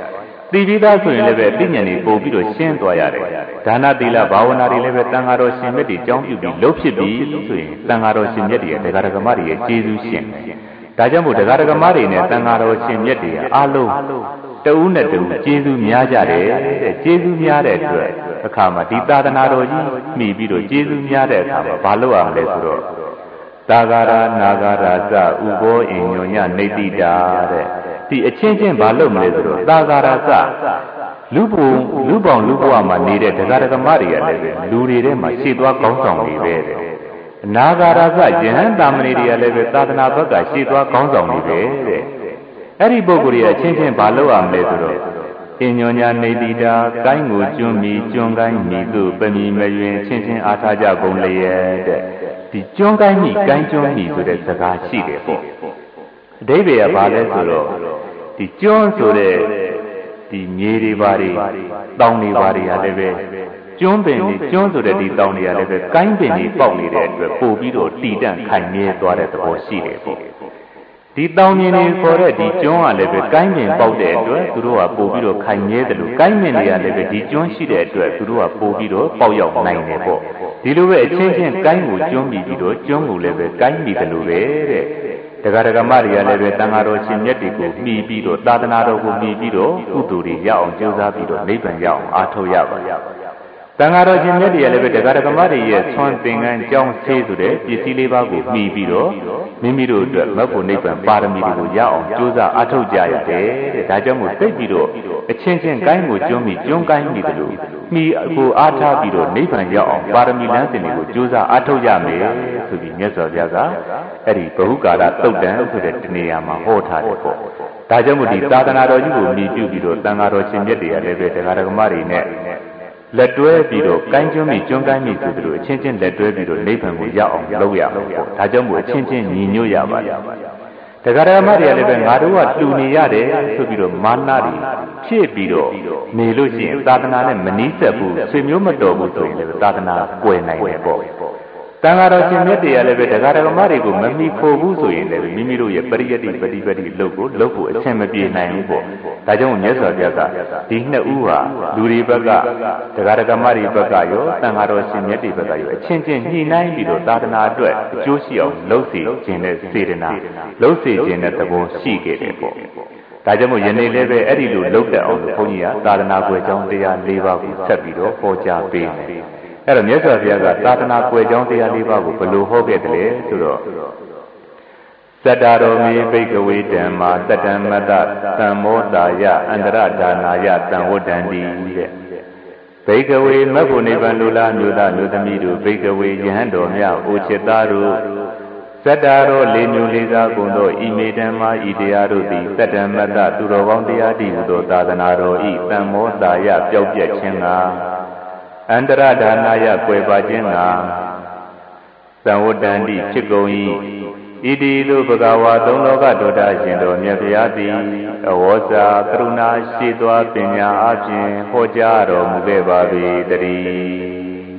တိပိသားဆိုရင်လည်းပဲသိဉာဏ်တွေပို့ပြီးတော့ရှင်းသွားရတယ်ဒါနသီလဘာဝနာတွေလည်းပဲတန်ဃာတော်ရှင်မြတ်တွေကြောင်းပြုပြီးလှုပ်ဖြစ်ပြီးဆိုရင်တန်ဃာတော်ရှင်မြတ်တွေရဲ့ဒကာဒကမတွေရဲ့ကျေးဇူးရှင်ဒါကြောင့်မို့ဒကာဒကမတွေနဲ့တန်ဃာတော်ရှင်မြတ်တွေအားလုံးတဦးနဲ့တဦးကျေးဇူးများကြတယ်တဲ့ကျေးဇူးများတဲ့အတွက်အခါမှာဒီသာသနာတော်ကြီးမှီပြီးတော့ကျေးဇူးများတဲ့အခါမှာဘာလုပ်ရမလဲဆိုတော့သာဂရာနာဂရာစဥဘောအင်ညွညနေတိတာတဲ့ဒီအချင်းချင်းဘာလုပ်မလဲဆိုတော့သာဂရာစလူပုံလူပေါင်းလူဘဝမှာနေတဲ့ဒကာဒကမတွေကလည်းပဲလူတွေထဲမှာရှေ့သွားကောင်းဆောင်တွေပဲတဲ့အနာဂါရကယဟန်တာမဏေတွေကလည်းပဲသာသနာဘက်ကရှေ့သွားကောင်းဆောင်တွေပဲတဲ့အဲ့ဒီပုဂ္ဂိုလ်တွေအချင်းချင်းဘာလုပ်ရမလဲဆိုတော့အညောညာနေတိတာကိုင်းကိုကျွန်းမီကျွန်းကိုင်းမီသူ့ပမီမယွင်ချင်းချင်းအားထားကြကုန်လျက်တဲ့ဒီကျွန်းကိုင်းမီကိုင်းကျွန်းမီဆိုတဲ့စကားရှိတယ်ပေါ့အဓိပ္ပာယ်ကဘာလဲဆိုတော့ဒီကျွန်းဆိုတဲ့ဒီမြေတွေပါတွေတောင်တွေပါတွေဟာလည်းပဲကျွန်းပင်တွေကျွန်းဆိုတဲ့ဒီတောင်တွေကလည်းပဲကိုင်းပင်တွေပေါက်နေတဲ့အတွက်ပို့ပြီးတော့တည်တံ့ခိုင်မြဲသွားတဲ့သဘောရှိတယ်ပေါ့ဒီတောင်မြင်တွေပေါ်တဲ့ဒီကျွန်းကလည်းပဲကိုင်းပင်ပေါက်တဲ့အတွက်သူတို့ကပို့ပြီးတော့ခိုင်မြဲတယ်လို့ကိုင်းပင်တွေကလည်းပဲဒီကျွန်းရှိတဲ့အတွက်သူတို့ကပို့ပြီးတော့ပေါက်ရောက်နိုင်တယ်ပေါ့ဒီလိုပဲအချင်းချင်းကိုင်းကိုကျွန်းပြီးပြီးတော့ကျွန်းကိုလည်းပဲကိုင်းပြီးတယ်လို့ပဲတဲ့ဒကာဒကမတွေကလည်းပဲတန်ဃာတော်ရှင်မြတ်တွေကိုမှီပြီးတော့သာသနာတော်ကိုမှီပြီးတော့ကုသိုလ်တွေရအောင်ကြိုးစားပြီးတော့နိဗ္ဗာန်ရအောင်အားထုတ်ရပါတန်ဃာတော်ရှင်မြတ်တွေကလည်းပဲဒကာဒကမတွေရဲ့ဆွမ်းသင်္ကန်းကြောင်းသေးဆိုတဲ့ပစ္စည်းလေးပါးကိုမှီပြီးတော့မိမိတို့အတွက်မဖို့နိဗ္ဗာန်ပါရမီတွေကိုရအောင်ကြိုးစားအားထုတ်ကြရတယ်တဲ့ဒါကြောင့်မို့သိပြီးတော့အချင်းချင်းကိုင်းကိုကျွန်းပြီးကျွန်းကိုင်းပြီးတယ်လို့မှီကိုအားထားပြီးတော့နိဗ္ဗာန်ရောက်အောင်ပါရမီလမ်းစဉ်တွေကိုကြိုးစားအားထုတ်ရမယ်ဆိုပြီးမြတ်စွာဘုရားကအဲ့ဒီဘဟုကာလသုတ်တံဆိုတဲ့တနေရာမှာဟောထားတယ်ပေါ့ဒါကြောင့်မို့ဒီသာသနာတော်ကြီးကိုမြည်ပြုပြီးတော့တန်ဃာတော်ရှင်မြတ်တွေကလည်းပဲဒကာဒကမတွေနဲ့လက်တွဲပြီးတော့ကိုင်းကျွန်းမိကျွန်းကိုင်းမိဆိုသလိုအချင်းချင်းလက်တွဲပြီးတော့နိဗ္ဗာန်ကိုရောက်အောင်လုပ်ရမှာပေါ့ဒါကြောင့်မို့အချင်းချင်းညီညွတ်ရပါတယ်ဒကာဒကမတွေကလည်းပဲငါတို့ကတူနေရတယ်ဆိုပြီးတော့မာနတွေဖြည့်ပြီးတော့နေလို့ရှိရင်သာသနာနဲ့မနီးစပ်ဘူးဆွေမျိုးမတော်ဘူးဆိုရင်လည်းသာသနာကွယ်နိုင်တယ်ပေါ့တန်ဃာတော်ရှင်မြတ်တွေကလည်းပဲဒကာဒကမတွေကိုမမီခိုဘူးဆိုရင်လည်းမိမိတို့ရဲ့ပရိယတ္တိပฏิပတ်တိလုပ်ကိုလုပ်ဖို့အဆင်မပြေနိုင်ဘူးပေါ့ဒါကြောင့်မြတ်စွာဘုရားကဒီနှစ်ဦးဟာလူတွေဘက်ကဒကာဒကမတွေဘက်ကရောတန်ဃာတော်ရှင်မြတ်တွေဘက်ကရောအချင်းချင်းညှိနှိုင်းပြီးတော့သာသနာအတွက်အကျိုးရှိအောင်လုပ်စီခြင်းနဲ့စေတနာလုပ်စီခြင်းနဲ့သဘောရှိခဲ့တယ်ပေါ့ဒါကြောင့်မို့ယနေ့လည်းပဲအဲ့ဒီလိုလုပ်တတ်အောင်လို့ဘုန်းကြီးကသာသနာ့ကွယ်ကြောင်းတရား၄ပါးကိုဆက်ပြီးတော့ဟောကြားပေးတယ်အဲ့တော့မြတ်စွာဘုရားကသာသနာ့ကွယ်ကြောင်းတရား၄ပါးကိုဘယ်လိုဟောခဲ့တယ်လဲဆိုတော့သတ္တရောမေဘိကဝေဓမ္မာတတ္တမတ္တသံမောတာယအန္တရဒါနာယသံဝတ္တန္တိတဲ့ဘိကဝေမဂ္ဂနိဗ္ဗာန်လူလားမြို့သားမြို့သမီးတို့ဘိကဝေယဟန်တော်များအိုချစ်သားတို့သတ္တရောလေးမျိုးလေးစားကုန်သောဤမေဓမ္မာဤတရားတို့သည်တတ္တမတ္တသူတော်ကောင်းတရားတည်ဟူသောသာသနာတော်ဤသံမောတာယပျောက်ပြက်ခြင်းကအန္တရဒါနာယကွယ်ပါခြင်းကသံဝတ္တန္တိဖြစ်ကုန်၏ဣတိလိုဘဂဝါသုံးလောကဒေါတာရှင်တော်မြတ်ဗျာသည်အဝေါစာကရုဏာရှိသောပညာအပြင်ဟောကြားတော်မူခဲ့ပါ၏တည်း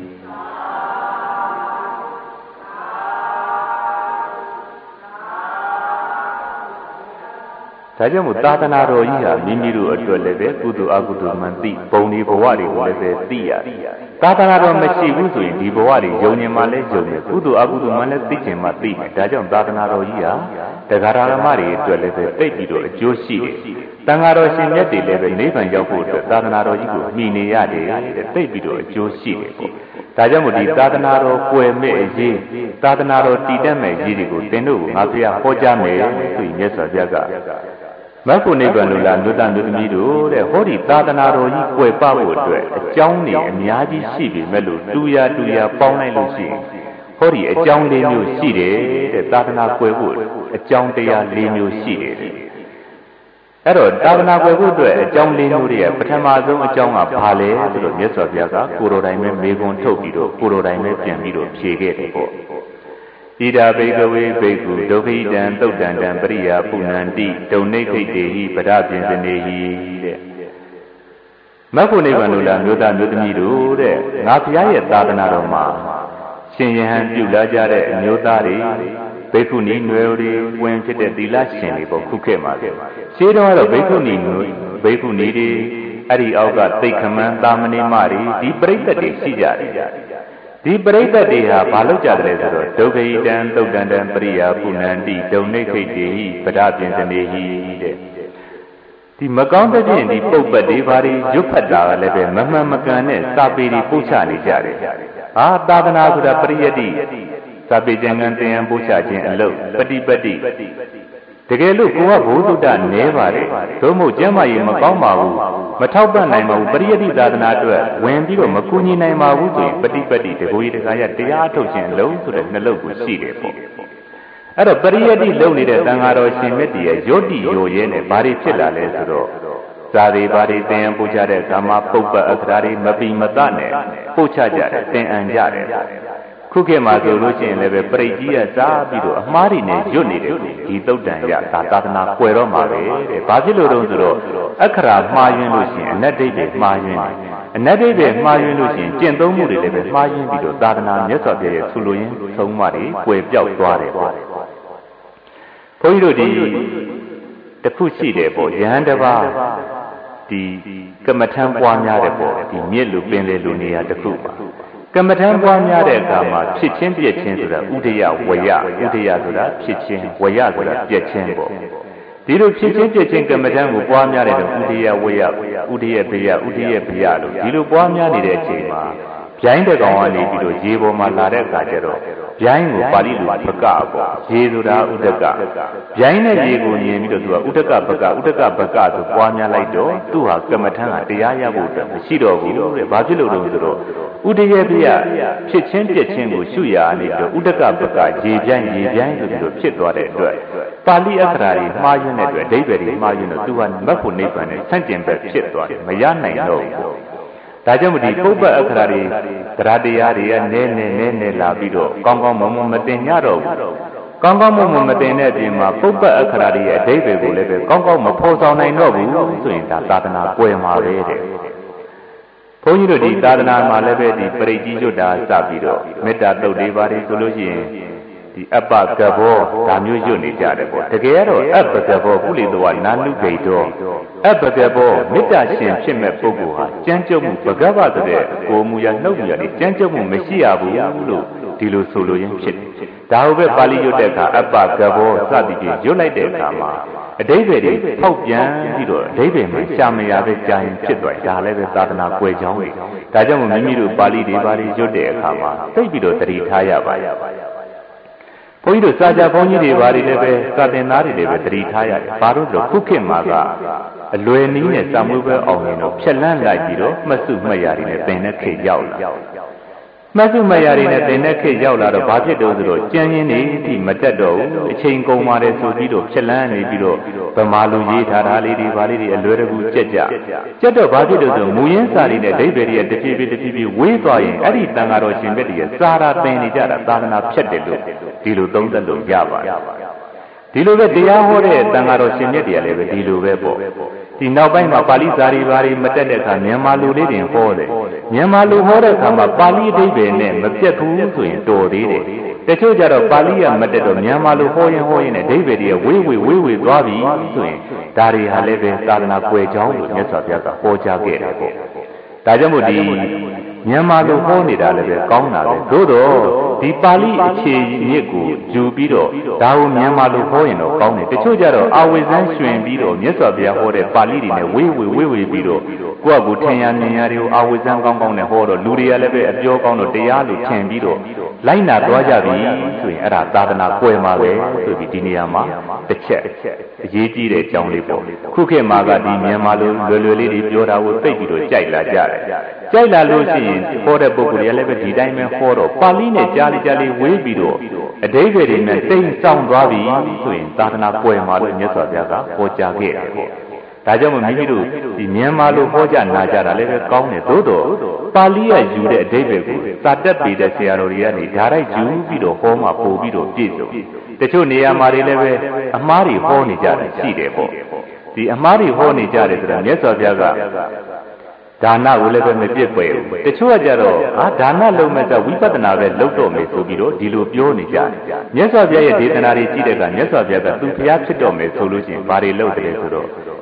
ဒါကြောင့်မို့သာသနာတော်ကြီးဟာမိမိတို့အတွက်လည်းပဲကုသိုလ်အကုသိုလ်မှန်သိပုံဒီဘဝတွေကိုလည်းပဲသိရတယ်သာသနာတော်မရှိဘူးဆိုရင်ဒီဘဝတွေယုံဉာဏ်မှလည်းယုံတယ်ကုသိုလ်အကုသိုလ်မှလည်းသိခြင်းမှသိမယ်ဒါကြောင့်သာသနာတော်ကြီးဟာတရားဓမ္မတွေအတွက်လည်းပဲသိပြီးတော့အကျိုးရှိတယ်တန်ဃာတော်ရှင်မြတ်တွေလည်းပဲနိဗ္ဗာန်ရောက်ဖို့အတွက်သာသနာတော်ကြီးကိုမှီနေရတယ်တဲ့သိပြီးတော့အကျိုးရှိတယ်ပေါ့ဒါကြောင့်မို့ဒီသာသနာတော်ကွယ်မဲ့အရေးသာသနာတော်တည်တတ်မဲ့အရေးတွေကိုသင်တို့ကငါဖျားဟောကြားမယ်ဆိုရင်မြတ်စွာဘုရားကမဂ္ဂနိဗ္ဗာန်လူလားမြို့သားမြို့သမီးတို့တဲ့ဟောဒီသာသနာတော်ကြီးကွယ်ပဖို့အတွက်အကြောင်းတွေအများကြီးရှိပြီမဲ့လို့တူရတူရပေါင်းလိုက်လို့ရှိရင်ဟောဒီအကြောင်းလေးမျိုးရှိတယ်တဲ့သာသနာကွယ်ဖို့အကြောင်းတရားလေးမျိုးရှိတယ်အဲ့တော့သာသနာကွယ်ဖို့အတွက်အကြောင်းလေးမျိုးတွေကပထမဆုံးအကြောင်းကဘာလဲဆိုတော့မြတ်စွာဘုရားကကိုတော်တိုင်ပဲမေခွန်းထုတ်ပြီးတော့ကိုတော်တိုင်ပဲပြန်ပြီးတော့ဖြေခဲ့တယ်ပေါ့ဣဒာဘိကဝေဘိက္ခုဒုက္ခိတံသုတ်တံတံပရိယာပုဏ္ဏန္တိဒုံနိခိတေဟိပဒပြင်စနေဟိတဲ့မဂ္ဂနိဗ္ဗာန်လို့လားမြို့သားမြို့သမီးတို့တဲ့ငါဘုရားရဲ့သာသနာတော်မှာရှင်ယဟန်ပြုလာကြတဲ့အမျိုးသားတွေဘိက္ခုနီနွယ်တွေဝင်ဖြစ်တဲ့သီလရှင်တွေပေါ့ခုခေတ်မှာရှင်းတော့တော့ဘိက္ခုနီနွယ်ဘိက္ခုနီတွေအဲ့ဒီအောက်ကသိက္ခမန်းသာမဏေမတွေဒီပရိသတ်တွေရှိကြတယ်ဒီပရိသတ်တွေဟာဘာလို့ကြတယ်ဆိုတော့ဒုက္ခိတံသုတ်တံတံပရိယာပုဏ္ဏတိဒုံနိခိတေဟိပဒပြင်စနေဟိတဲ့ဒီမကောင်းတဲ့ဖြင့်ဒီပုပ္ပတ်တွေဘာတွေရွတ်ဖတ်တာကလည်းပဲမမှန်မကန်နဲ့စာပေတွေပို့ချနေကြတယ်ဟာသာသနာဆိုတာပရိယတ္တိစာပေကျမ်းဂန်သင်ယံပို့ချခြင်းအလုပ်ပฏิပတ္တိတကယ်လို့ကိုကဘုဒ္ဓတနဲပါတယ်သို့မဟုတ်ကျမ်းမာရေးမကောင်းပါဘူးမထောက်ပံ့နိုင်ပါဘူးပရိယတ္တိသာသနာအတွက်ဝင်ပြီးတော့မကူညီနိုင်ပါဘူးဆိုရင်ပฏิပတ္တိတကူကြီးတခါရတရားထုတ်ခြင်းအလုံးဆိုတဲ့နှလုံးကိုရှိတယ်ပေါ့အဲ့တော့ပရိယတ္တိလုံနေတဲ့သံဃာတော်ရှင်မြတ်တည်းရဲ့ယောတိယောရဲနဲ့ဘာတွေဖြစ်လာလဲဆိုတော့ဇာတိဘာတွေသင်ယံပို့ချတဲ့ကာမပုပ္ပအခရာတွေမပီမတနဲ့ပို့ချကြတယ်သင်အံကြတယ်ခုခေတ်မှာဆိုလို့ရှိရင်လည်းပဲပရိကြီးကစားပြီးတော့အမှားတွေနဲ့ရွတ်နေတယ်ဒီသုတ်တန်ရသာသာသနာကွယ်တော့မှာပဲတဲ့ဘာဖြစ်လို့တုံးဆိုတော့အခရာမှားယွင်းလို့ရှိရင်အနတ္တိပဲမှားယွင်းတယ်အနတ္တိပဲမှားယွင်းလို့ရှိရင်ကျင့်သုံးမှုတွေလည်းပဲမှားယွင်းပြီးတော့သာသနာမြတ်စွာဘုရားရဲ့ဆိုလိုရင်းသုံးမှတွေကွယ်ပြောက်သွားတယ်ပေါ့ဘုန်းကြီးတို့ဒီတခုရှိတယ်ပေါ့ယဟန်တစ်ပါးဒီကမ္မထံပွားများတယ်ပေါ့ဒီမြစ်လူပင်လေလူနေရာတစ်ခုပါကမ္မထံပွားများတဲ့အခါမှာဖြစ်ချင်းပြည့်ချင်းဆိုတာဥဒယဝယဥဒယဆိုတာဖြစ်ချင်းဝယဆိုတာပြည့်ချင်းပေါ့ဒီလိုဖြစ်ချင်းပြည့်ချင်းကမ္မထံကိုပွားများတဲ့ဥဒယဝယဥဒယဘယဥဒယဘယလို့ဒီလိုပွားများနေတဲ့အချိန်မှာဗျိုင်းတဲ့ကောင်ကနေပြီးတော့ရေပေါ်မှာလာတဲ့အခါကျတော့ဗျိုင်းကိုပါဠိလိုပကပေါ့ရေဆိုတာဥဒကဗျိုင်းတဲ့ရေကိုမြင်ပြီးတော့သူကဥဒကပကဥဒကပကဆိုပွားများလိုက်တော့သူဟာကမ္မထံကတရားရဖို့အတွက်မရှိတော့ဘူးတဲ့ဘာဖြစ်လို့လဲဆိုတော့ဥဒယပြဖြစ်ချင်းပြည့်ချင်းကိုရှုရနေပြီးတော့ဥဒကပကရေဗျိုင်းရေဗျိုင်းဆိုပြီးတော့ဖြစ်သွားတဲ့အတွက်ပါဠိအခရာတွေမှားယွင်းတဲ့အတွက်အဓိပ္ပာယ်တွေမှားယွင်းတော့သူကမက်ဖို့နိဗ္ဗာန်နဲ့ဆန့်ကျင်ဘက်ဖြစ်သွားတယ်မရနိုင်တော့ဘူးဒါကြောင့်မဒီပုပ္ပအခရာတွေတရားတရားတွေကနဲနဲနဲနဲလာပြီးတော့ကောင်းကောင်းမွန်မွန်မတင်ညတော့ဘူးကောင်းကောင်းမွန်မွန်မတင်တဲ့အပြင်မှာပုပ္ပအခရာတွေရဲ့အဓိပ္ပာယ်ကိုလည်းပဲကောင်းကောင်းမဖော်ဆောင်နိုင်တော့ဘူးဆိုရင်ဒါသာသနာကွယ်မှာပဲတဲ့ဘုန်းကြီးတို့ဒီသာသနာမှာလည်းပဲဒီပရိကြီးကျွတ်တာစပြီးတော့မေတ္တာတုတ်တွေပါတယ်ဆိုလို့ရှိရင်ဒီအပ္ပကဘောဒါမျိုးရွတ်နေကြတယ်ပေါ့တကယ်တော့အပ္ပကဘောကုလိတောနာနုဂိတောအပ္ပကဘောမေတ္တာရှင်ဖြစ်မဲ့ပုဂ္ဂိုလ်ဟာကြမ်းကြုတ်မှုဘဂဝါဆိုတဲ့ကိုယ်မူရနှုတ်မူရတွေကြမ်းကြုတ်မှုမရှိရဘူးလို့ဒီလိုဆိုလိုရင်းဖြစ်တယ်ဒါဟုတ်ပဲပါဠိရွတ်တဲ့အခါအပ္ပကဘောစသည်ဖြင့်ရွတ်လိုက်တဲ့အခါမှာအဓိပ္ပာယ်တွေဖောက်ပြန်ပြီးတော့အဓိပ္ပာယ်မှာရှာမရပဲကြာရင်ဖြစ်သွားဒါလည်းပဲသာသနာကွယ်ကြောင်းတွေဒါကြောင့်မို့မိမိတို့ပါဠိတွေပါဠိရွတ်တဲ့အခါမှာသိပြီးတော့သတိထားရပါရဲ့ဘုန်းကြီးတို့စာကြဘုန်းကြီးတွေဘာတွေလည်းပဲစာသင်သားတွေလည်းပဲသတိထားရတယ်ဘာလို့လဲခုခေတ်မှာကအလွယ်နည်းနဲ့စာမွေးပွဲအောင်ရင်တော့ဖြက်လန်းလိုက်ပြီးတော့မှတ်စုမှတ်ရာတွေနဲ့သင်တဲ့ခေတ်ရောက်လာမှတ်စုမှတ်ရာတွေနဲ့သင်တဲ့ခေတ်ရောက်လာတော့ဘာဖြစ်တော့ဆိုတော့ကြံရင်းနေပြီမတက်တော့ဘူးအချိန်ကုန်ပါတယ်ဆိုပြီးတော့ဖြက်လန်းနေပြီးတော့ဗမာလူရေးထားတာလေးတွေဘာလေးတွေအလွယ်တကူကြက်ကြကြက်တော့ဘာဖြစ်လို့ဆိုမူရင်းစာတွေနဲ့ဒိဗ္ဗေတွေတဖြည်းဖြည်းတဖြည်းဖြည်းဝေးသွားရင်အဲ့ဒီတန်ဃာတော်ရှင်ဘက်တွေစာရာသင်နေကြတာသာသနာဖြတ်တယ်လို့ဒီလိုသုံးသပ်လို့ရပါတယ်ဒီလိုပဲတရားဟောတဲ့တန်ဃာတော်ရှင်မြတ်တွေကလည်းပဲဒီလိုပဲပေါ့ဒီနောက်ပိုင်းမှာပါဠိစာရီဘာတွေမတက်တဲ့အခါမြန်မာလူလေးတွေဟောတယ်မြန်မာလူဟောတဲ့အခါမှာပါဠိအဓိပ္ပာယ်နဲ့မပြတ်ဘူးဆိုရင်တော်သေးတယ်တချို့ကြတော့ပါဠိကမတက်တော့မြန်မာလူဟောရင်ဟောရင်လည်းအဓိပ္ပာယ်တွေကဝေးဝေးဝေးဝေးသွားပြီဆိုရင်ဒါတွေဟာလည်းပဲသာသနာကွယ်ကြောင်းလို့မြတ်စွာဘုရားကဟောကြားခဲ့တာပေါ့ဒါကြောင့်မို့ဒီမြန်မာလူဟောနေတာလည်းပဲကောင်းတာပဲသို့တော့ဒီပါဠိအခြေမြစ်ကိုယူပြီးတော့ဒါကိုမြန်မာလူဟောရင်တော့ကောင်းတယ်တချို့ကြတော့အာဝိဇ္ဇန်ရွှင်ပြီးတော့မြတ်စွာဘုရားဟောတဲ့ပါဠိတွေနဲ့ဝေးဝေးဝေးဝေးပြီးတော့ကိုယ့်အကူထင်ရမြင်ရတွေကိုအာဝိဇ္ဇန်ကောင်းကောင်းနဲ့ဟောတော့လူတွေကလည်းပဲအပြောကောင်းတော့တရားလို့ထင်ပြီးတော့လိုက်နာသွားကြပြီဆိုရင်အဲ့ဒါသာသနာကွယ်မှာပဲဆိုပြီးဒီနေရာမှာတစ်ချက်အရေးကြီးတဲ့အကြောင်းလေးပေါ့ခုခေတ်မှာကဒီမြန်မာလူလွယ်လွယ်လေးတွေပြောတာကိုသိပြီးတော့ကြိုက်လာကြတယ်ကြိုက်လာလို့ရှိရင်ဟောတဲ့ပုဂ္ဂိုလ်တွေကလည်းပဲဒီတိုင်းပဲဟောတော့ပါဠိနဲ့ကြားလေးကြားလေးဝေးပြီးတော့အဓိပ္ပာယ်တွေနဲ့တိမ်ဆောင်သွားပြီဆိုရင်သာသနာကွယ်မှာလို့မြတ်စွာဘုရားကဟောကြားခဲ့တယ်ပေါ့ဒါကြောင့်မို့မိမိတို့ဒီမြန်မာလိုဟောကြားနာကြတာလည်းပဲကောင်းတယ်သို့တော့ပါဠိရယူတဲ့အဓိပ္ပာယ်ကိုစာတက်ပေတဲ့ဆရာတော်တွေကနေဓာတ်ယူပြီးတော့ဟောမှပို့ပြီးတော့ပြည့်စုံတချို့နေရာမှာတွေလည်းပဲအမှားတွေဟောနေကြတာရှိတယ်ပေါ့ဒီအမှားတွေဟောနေကြတယ်ဆိုတာမြတ်စွာဘုရားကဒါနကိုလည်းပဲမပြစ်ပယ်ဘူးတချို့ကကြတော့ဟာဒါနလုံးမဲ့ဆိုဝိပဿနာပဲလုပ်တော့မယ်ဆိုပြီးတော့ဒီလိုပြောနေကြတယ်မြတ်စွာဘုရားရဲ့ဒေသနာတွေကြည့်တဲ့အခါမြတ်စွာဘုရားကသူဘုရားဖြစ်တော့မယ်ဆိုလို့ရှိရင်ဘာတွေလုပ်တယ်ဆိုတော့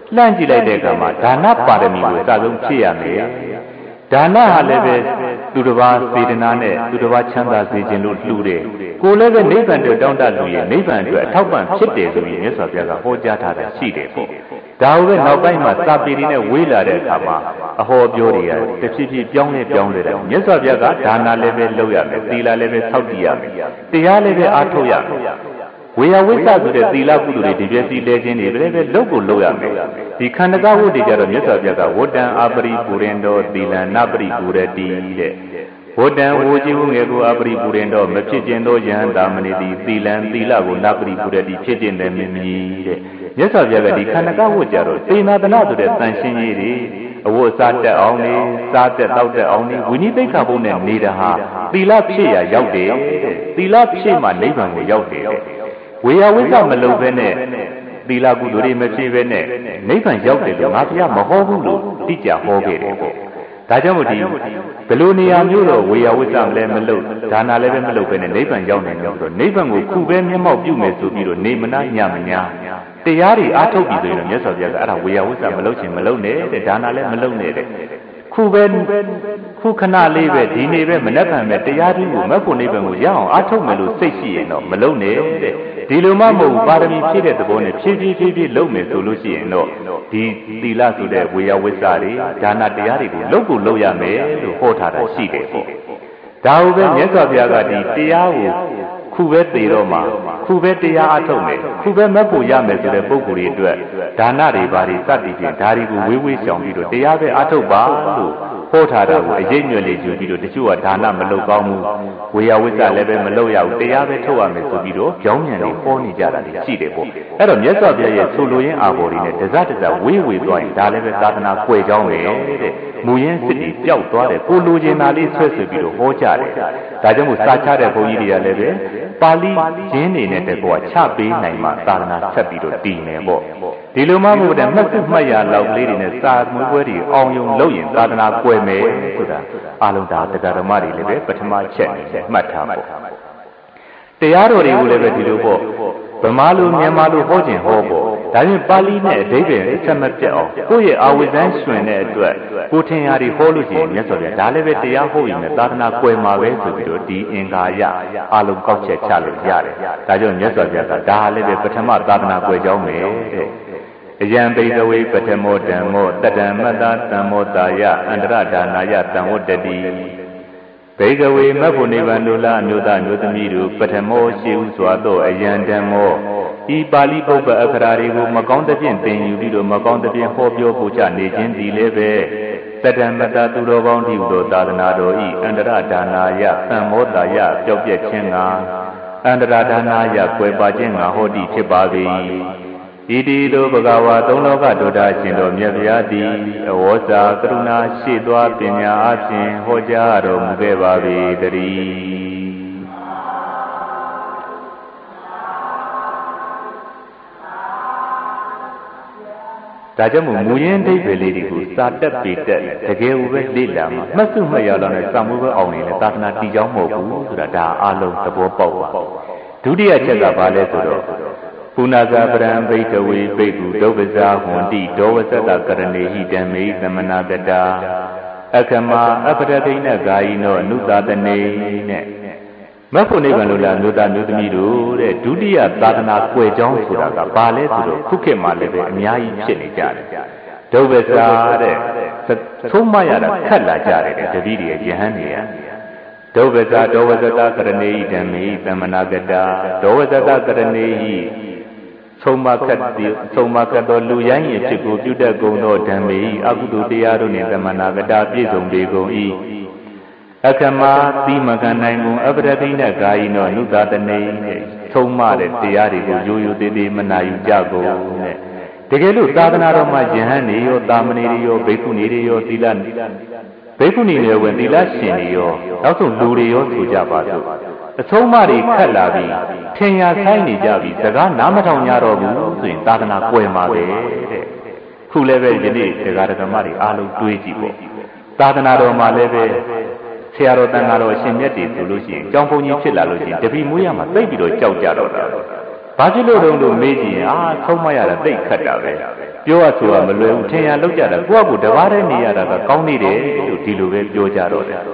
လှမ်းကြည့်လိုက်တဲ့အခါမှာဒါနပါရမီကိုစဆုံးဖြည့်ရမယ်ဒါနဟာလည်းပဲသူတစ်ပါးစေတနာနဲ့သူတစ်ပါးချမ်းသာစေခြင်းလို့လှူတယ်ကိုယ်လည်းပဲနိဗ္ဗာန်အတွက်တောင်းတလူရဲ့နိဗ္ဗာန်အတွက်အထောက်ပံ့ဖြစ်တယ်ဆိုပြီးမြတ်စွာဘုရားကဟောကြားထားတာရှိတယ်ပေါ့ဒါဟုပဲနောက်ပိုင်းမှာစာပေတွေနဲ့ဝေးလာတဲ့အခါမှာအဟောပြောတွေကတဖြည်းဖြည်းပြောင်းလဲပြောင်းလဲတယ်မြတ်စွာဘုရားကဒါနလည်းပဲလုပ်ရမယ်သီလလည်းပဲဆောက်တည်ရမယ်တရားလည်းပဲအားထုတ်ရမယ်ဝေယဝိသဆိုတဲ့သီလကုသိုလ်တွေဒီပြည့်စည်လဲခြင်းတွေလည်းပဲလုပ်ကိုလုပ်ရမယ်ဒီခန္ဓကဝတ်တွေကြတော့မြတ်စွာဘုရားကဝတ္တံအပရိပူရင်တော်သီလံနပရိပူရတိတဲ့ဝတ္တံဝိဇိဝငယ်ကိုအပရိပူရင်တော်မဖြစ်ခြင်းသောယဟန်တာမဏိတိသီလံသီလကိုနပရိပူရတိဖြစ်ခြင်းတယ်မင်းကြီးတဲ့မြတ်စွာဘုရားကဒီခန္ဓကဝတ်ကြတော့သေနာတနာဆိုတဲ့တန်ရှင်းကြီးတွေအဝတ်စားတက်အောင်နေစားတက်တောက်တက်အောင်နေဝိနည်းသိက္ခာပုဒ်နဲ့နေတာဟာသီလဖြစ်ရရောက်တယ်တဲ့သီလဖြစ်မှနိဗ္ဗာန်ကိုရောက်တယ်တဲ့ဝေယဝိသမလုပ်ပဲနဲ့သီလကုသိုလ်တွေမဖြစ်ပဲနဲ့နိဗ္ဗာန်ရောက်တယ်လို့ငါဘုရားမဟောဘူးလို့တိကျဟောခဲ့တယ်ပေါ့ဒါကြောင့်မို့ဒီဘယ်လိုနေရာမျိုးတော့ဝေယဝိသမလည်းမလုပ်ဒါနလည်းပဲမလုပ်ပဲနဲ့နိဗ္ဗာန်ရောက်နိုင်တယ်ဆိုတော့နိဗ္ဗာန်ကိုခုပဲမျက်မှောက်ပြုမယ်ဆိုပြီးတော့နေမနာညမညာတရားတွေအားထုတ်ပြီးဆိုရင်မြတ်စွာဘုရားကအဲ့ဒါဝေယဝိသမမလုပ်ချင်မလုပ်နဲ့တဲ့ဒါနလည်းမလုပ်နဲ့တဲ့ခုပဲခုခဏလေးပဲဒီနေ့ပဲမနှက်ဖန်ပဲတရားဓုကိုမက်ဖို့နိဗ္ဗာန်ကိုရအောင်အားထုတ်မယ်လို့စိတ်ရှိရင်တော့မလုပ်နဲ့တဲ့ဒီလိုမှမဟုတ်ပါရမီဖြည့်တဲ့သဘောနဲ့ဖြည်းဖြည်းဖြည်းဖြည်းလုပ်မယ်ဆိုလို့ရှိရင်တော့ဒီသီလဆိုတဲ့ဝေယဝိသတွေဒါနတရားတွေကိုလုပ်ကိုလုပ်ရမယ်လို့ဟောထားတာရှိတယ်ပေါ့ဒါဟုပဲမြတ်စွာဘုရားကဒီတရားကိုခုပဲသိတော့မှခုပဲတရားအထုတ်မယ်ခုပဲမက်ဖို့ရမယ်ဆိုတဲ့ပုဂ္ဂိုလ်တွေအတွက်ဒါနတွေဘာတွေစသည်ဖြင့်ဒါတွေကိုဝေးဝေးရှောင်ပြီးတော့တရားပဲအထုတ်ပါလို့ဟောထားတာကိုအရေးညွှန်လေးယူပြီးတော့တချို့ကဒါနမလုပ်ကောင်းဘူးဝေယဝိသလည်းပဲမလုပ်ရဘူးတရားပဲထုတ်ရမယ်ဆိုပြီးတော့ကြောင်းညံတွေဟောနေကြတာရှိတယ်ပေါ့အဲ့တော့မြတ်စွာဘုရားရဲ့ဆိုလိုရင်းအာဘော်တွေနဲ့တစတစဝေးဝေးသွားရင်ဒါလည်းပဲသာသနာကွယ်ကြောင်းပဲတဲ့မူရင်းစစ်တီပျောက်သွားတယ်ကိုလိုချင်တာလေးဆွဲဆွဲပြီးတော့ဟောကြတယ်ဒါကြောင့်မို့စာချတဲ့ဘုန်းကြီးတွေကလည်းပဲပါဠိရင်းနေနဲ့တကောချပေးနိုင်မှသာသနာဆက်ပြီးတော့တည်နေပေါ့ဒီလိုမှမဟုတ်တဲ့မှတ်စုမှတ်ရလောက်ကလေးတွေနဲ့စာမွေးပွဲတွေအောင်ယုံလုပ်ရင်သာသနာကွယ်မယ်ဆိုတာအလုံးဒါတရားဓမ္မတွေလည်းပဲပထမချက်နဲ့မှတ်ထားပေါ့တရားတော်တွေကိုလည်းပဲဒီလိုပေါ့ဗမာလူမြန်မာလူဟောခြင်းဟောပေါ့ဒါပြင်ပါဠိနဲ့အဓိပ္ပာယ်အဆက်မပြတ်အောင်ကိုယ့်ရဲ့အာဝိဇ္ဇန်ရှင်တဲ့အတွက်ကိုထင်ရာတွေဟောလို့ရှိရင်မြတ်စွာဘုရားဒါလည်းပဲတရားဟောရင်သာသနာကွယ်မှာပဲဆိုပြီးတော့ဒီအင်္ဂါရအလုံးကောက်ချက်ချလို့ရတယ်ဒါကြောင့်မြတ်စွာဘုရားကဒါလည်းပဲပထမသာသနာကွယ်ကြောင်းပဲတဲ့အယံပိသဝေပထမောဓမ္မောတတံမတ္တတံမောတာယအန္တရဒါနာယတံဝတ္တတိဘေကဝေမဖို့နိဗ္ဗာန်တို့လားအမျိုးသားမျိုးသမီးတို့ပထမောရှိဥစွာသောအယံဓမ္မောဤပါဠိပုပ္ပအခရာတွေကိုမကောင်းသဖြင့်သင်ယူပြီးတော့မကောင်းသဖြင့်ဟောပြောပူချနေခြင်းသည်လည်းပဲတတံမတ္တသူတော်ကောင်းဒီဟုသောသာသနာတော်ဤအန္တရဒါနာယသံမောတာယပျောက်ပြက်ခြင်းကအန္တရဒါနာယကွယ်ပါခြင်းငါဟောတိဖြစ်ပါ၏ဣတိတောဘဂဝါသုံးလောကဒုဒရှင်တော်မြတ်ဗျာတိအဝေါစာကရုဏာရှိသွားပညာအပြင်ဟောကြားတော်မူခဲ့ပါ၏တည်းဒါကြောင့်မူရင်းဒိဋ္ဌိလေးတွေကိုစာတက်ပေတက်တကယ်ကိုပဲလေ့လာမှာမှတ်စုမှတ်ရလောက်နဲ့စာမိုးပဲအောင်နေတယ်သာသနာတည်ကြောင်းမဟုတ်ဘူးဆိုတာဒါအလုံးသဘောပေါက်ပါဒုတိယချက်ကဘာလဲဆိုတော့ပုဏ္ဏကပရံဘိကဝေဘိက္ခုဒုပ္ပဇာဟွန်တိဒောဝဇ္ဇတကရဏေဟိဓမ္မေသမနာကတာအခမအပရဒိဏဂာယိနောအနုသာတနေနဲ့မဖို့နိဗ္ဗာန်လို့လားမြို့သားမြို့သမီးတို့တဲ့ဒုတိယသာသနာကွယ်ကြောင်းဆိုတာကဘာလဲဆိုတော့ခုခေတ်မှာလည်းပဲအများကြီးဖြစ်နေကြတယ်ဒုပ္ပဇာတဲ့သုံးမရတာခက်လာကြတယ်တပည့်တွေယဟန်တွေဒုပ္ပဇာဒောဝဇ္ဇတကရဏေဟိဓမ္မေသမနာကတာဒောဝဇ္ဇတကရဏေဟိသုံးမခတ်သုံးမခတ်သောလူရိုင်းရဲ့ဖြစ်ကိုပြုတတ်ကုန်သောဓမ္မေအကုသိုလ်တရားတို့နှင့်သမနာကတာပြည့်စုံပေကုန်၏အခမသီမကနိုင်ကုန်အပရဒိဏဂာယိနောအနုသာတနေနဲ့သုံးမတဲ့တရားတွေကိုရိုးရိုးသေးသေးမနာယူကြကုန်နဲ့တကယ်လို့သာသနာတော်မှာယဟန်နေရောတာမဏေတွေရောဘိက္ခုနီတွေရောသီလဘိက္ခုနီတွေဝင်သီလရှင်တွေရောနောက်ဆုံးလူတွေရောဆိုကြပါစို့အဆုံးမတွေခတ်လာပြီးထင်ရဆိုင်နေကြပြီးစကားနားမထောင်ကြတော့ဘူးဆိုရင်သာသနာကွယ်မှာပဲတဲ့ခုလည်းပဲယနေ့တရားဓမ္မတွေအားလုံးတွေးကြည့်ပေါ့သာသနာတော်မှာလည်းပဲဆရာတော်တန်ခါတော်အရှင်မြတ်တွေဆိုလို့ရှိရင်ကျောင်းဘုန်းကြီးဖြစ်လာလို့ရှိရင်တပည့်မွေးရမှာသိပ်ပြီးတော့ကြောက်ကြတော့တာဘာဖြစ်လို့တော့လို့မေးကြည့်အာဆုံးမရတာသိခတ်တာပဲပြောရဆိုတာမလွယ်ဘူးထင်ရလောက်ကြတာကိုယ့်အကူတဘာတည်းနေရတာကကောင်းနေတယ်လို့ဒီလိုပဲပြောကြတော့တယ်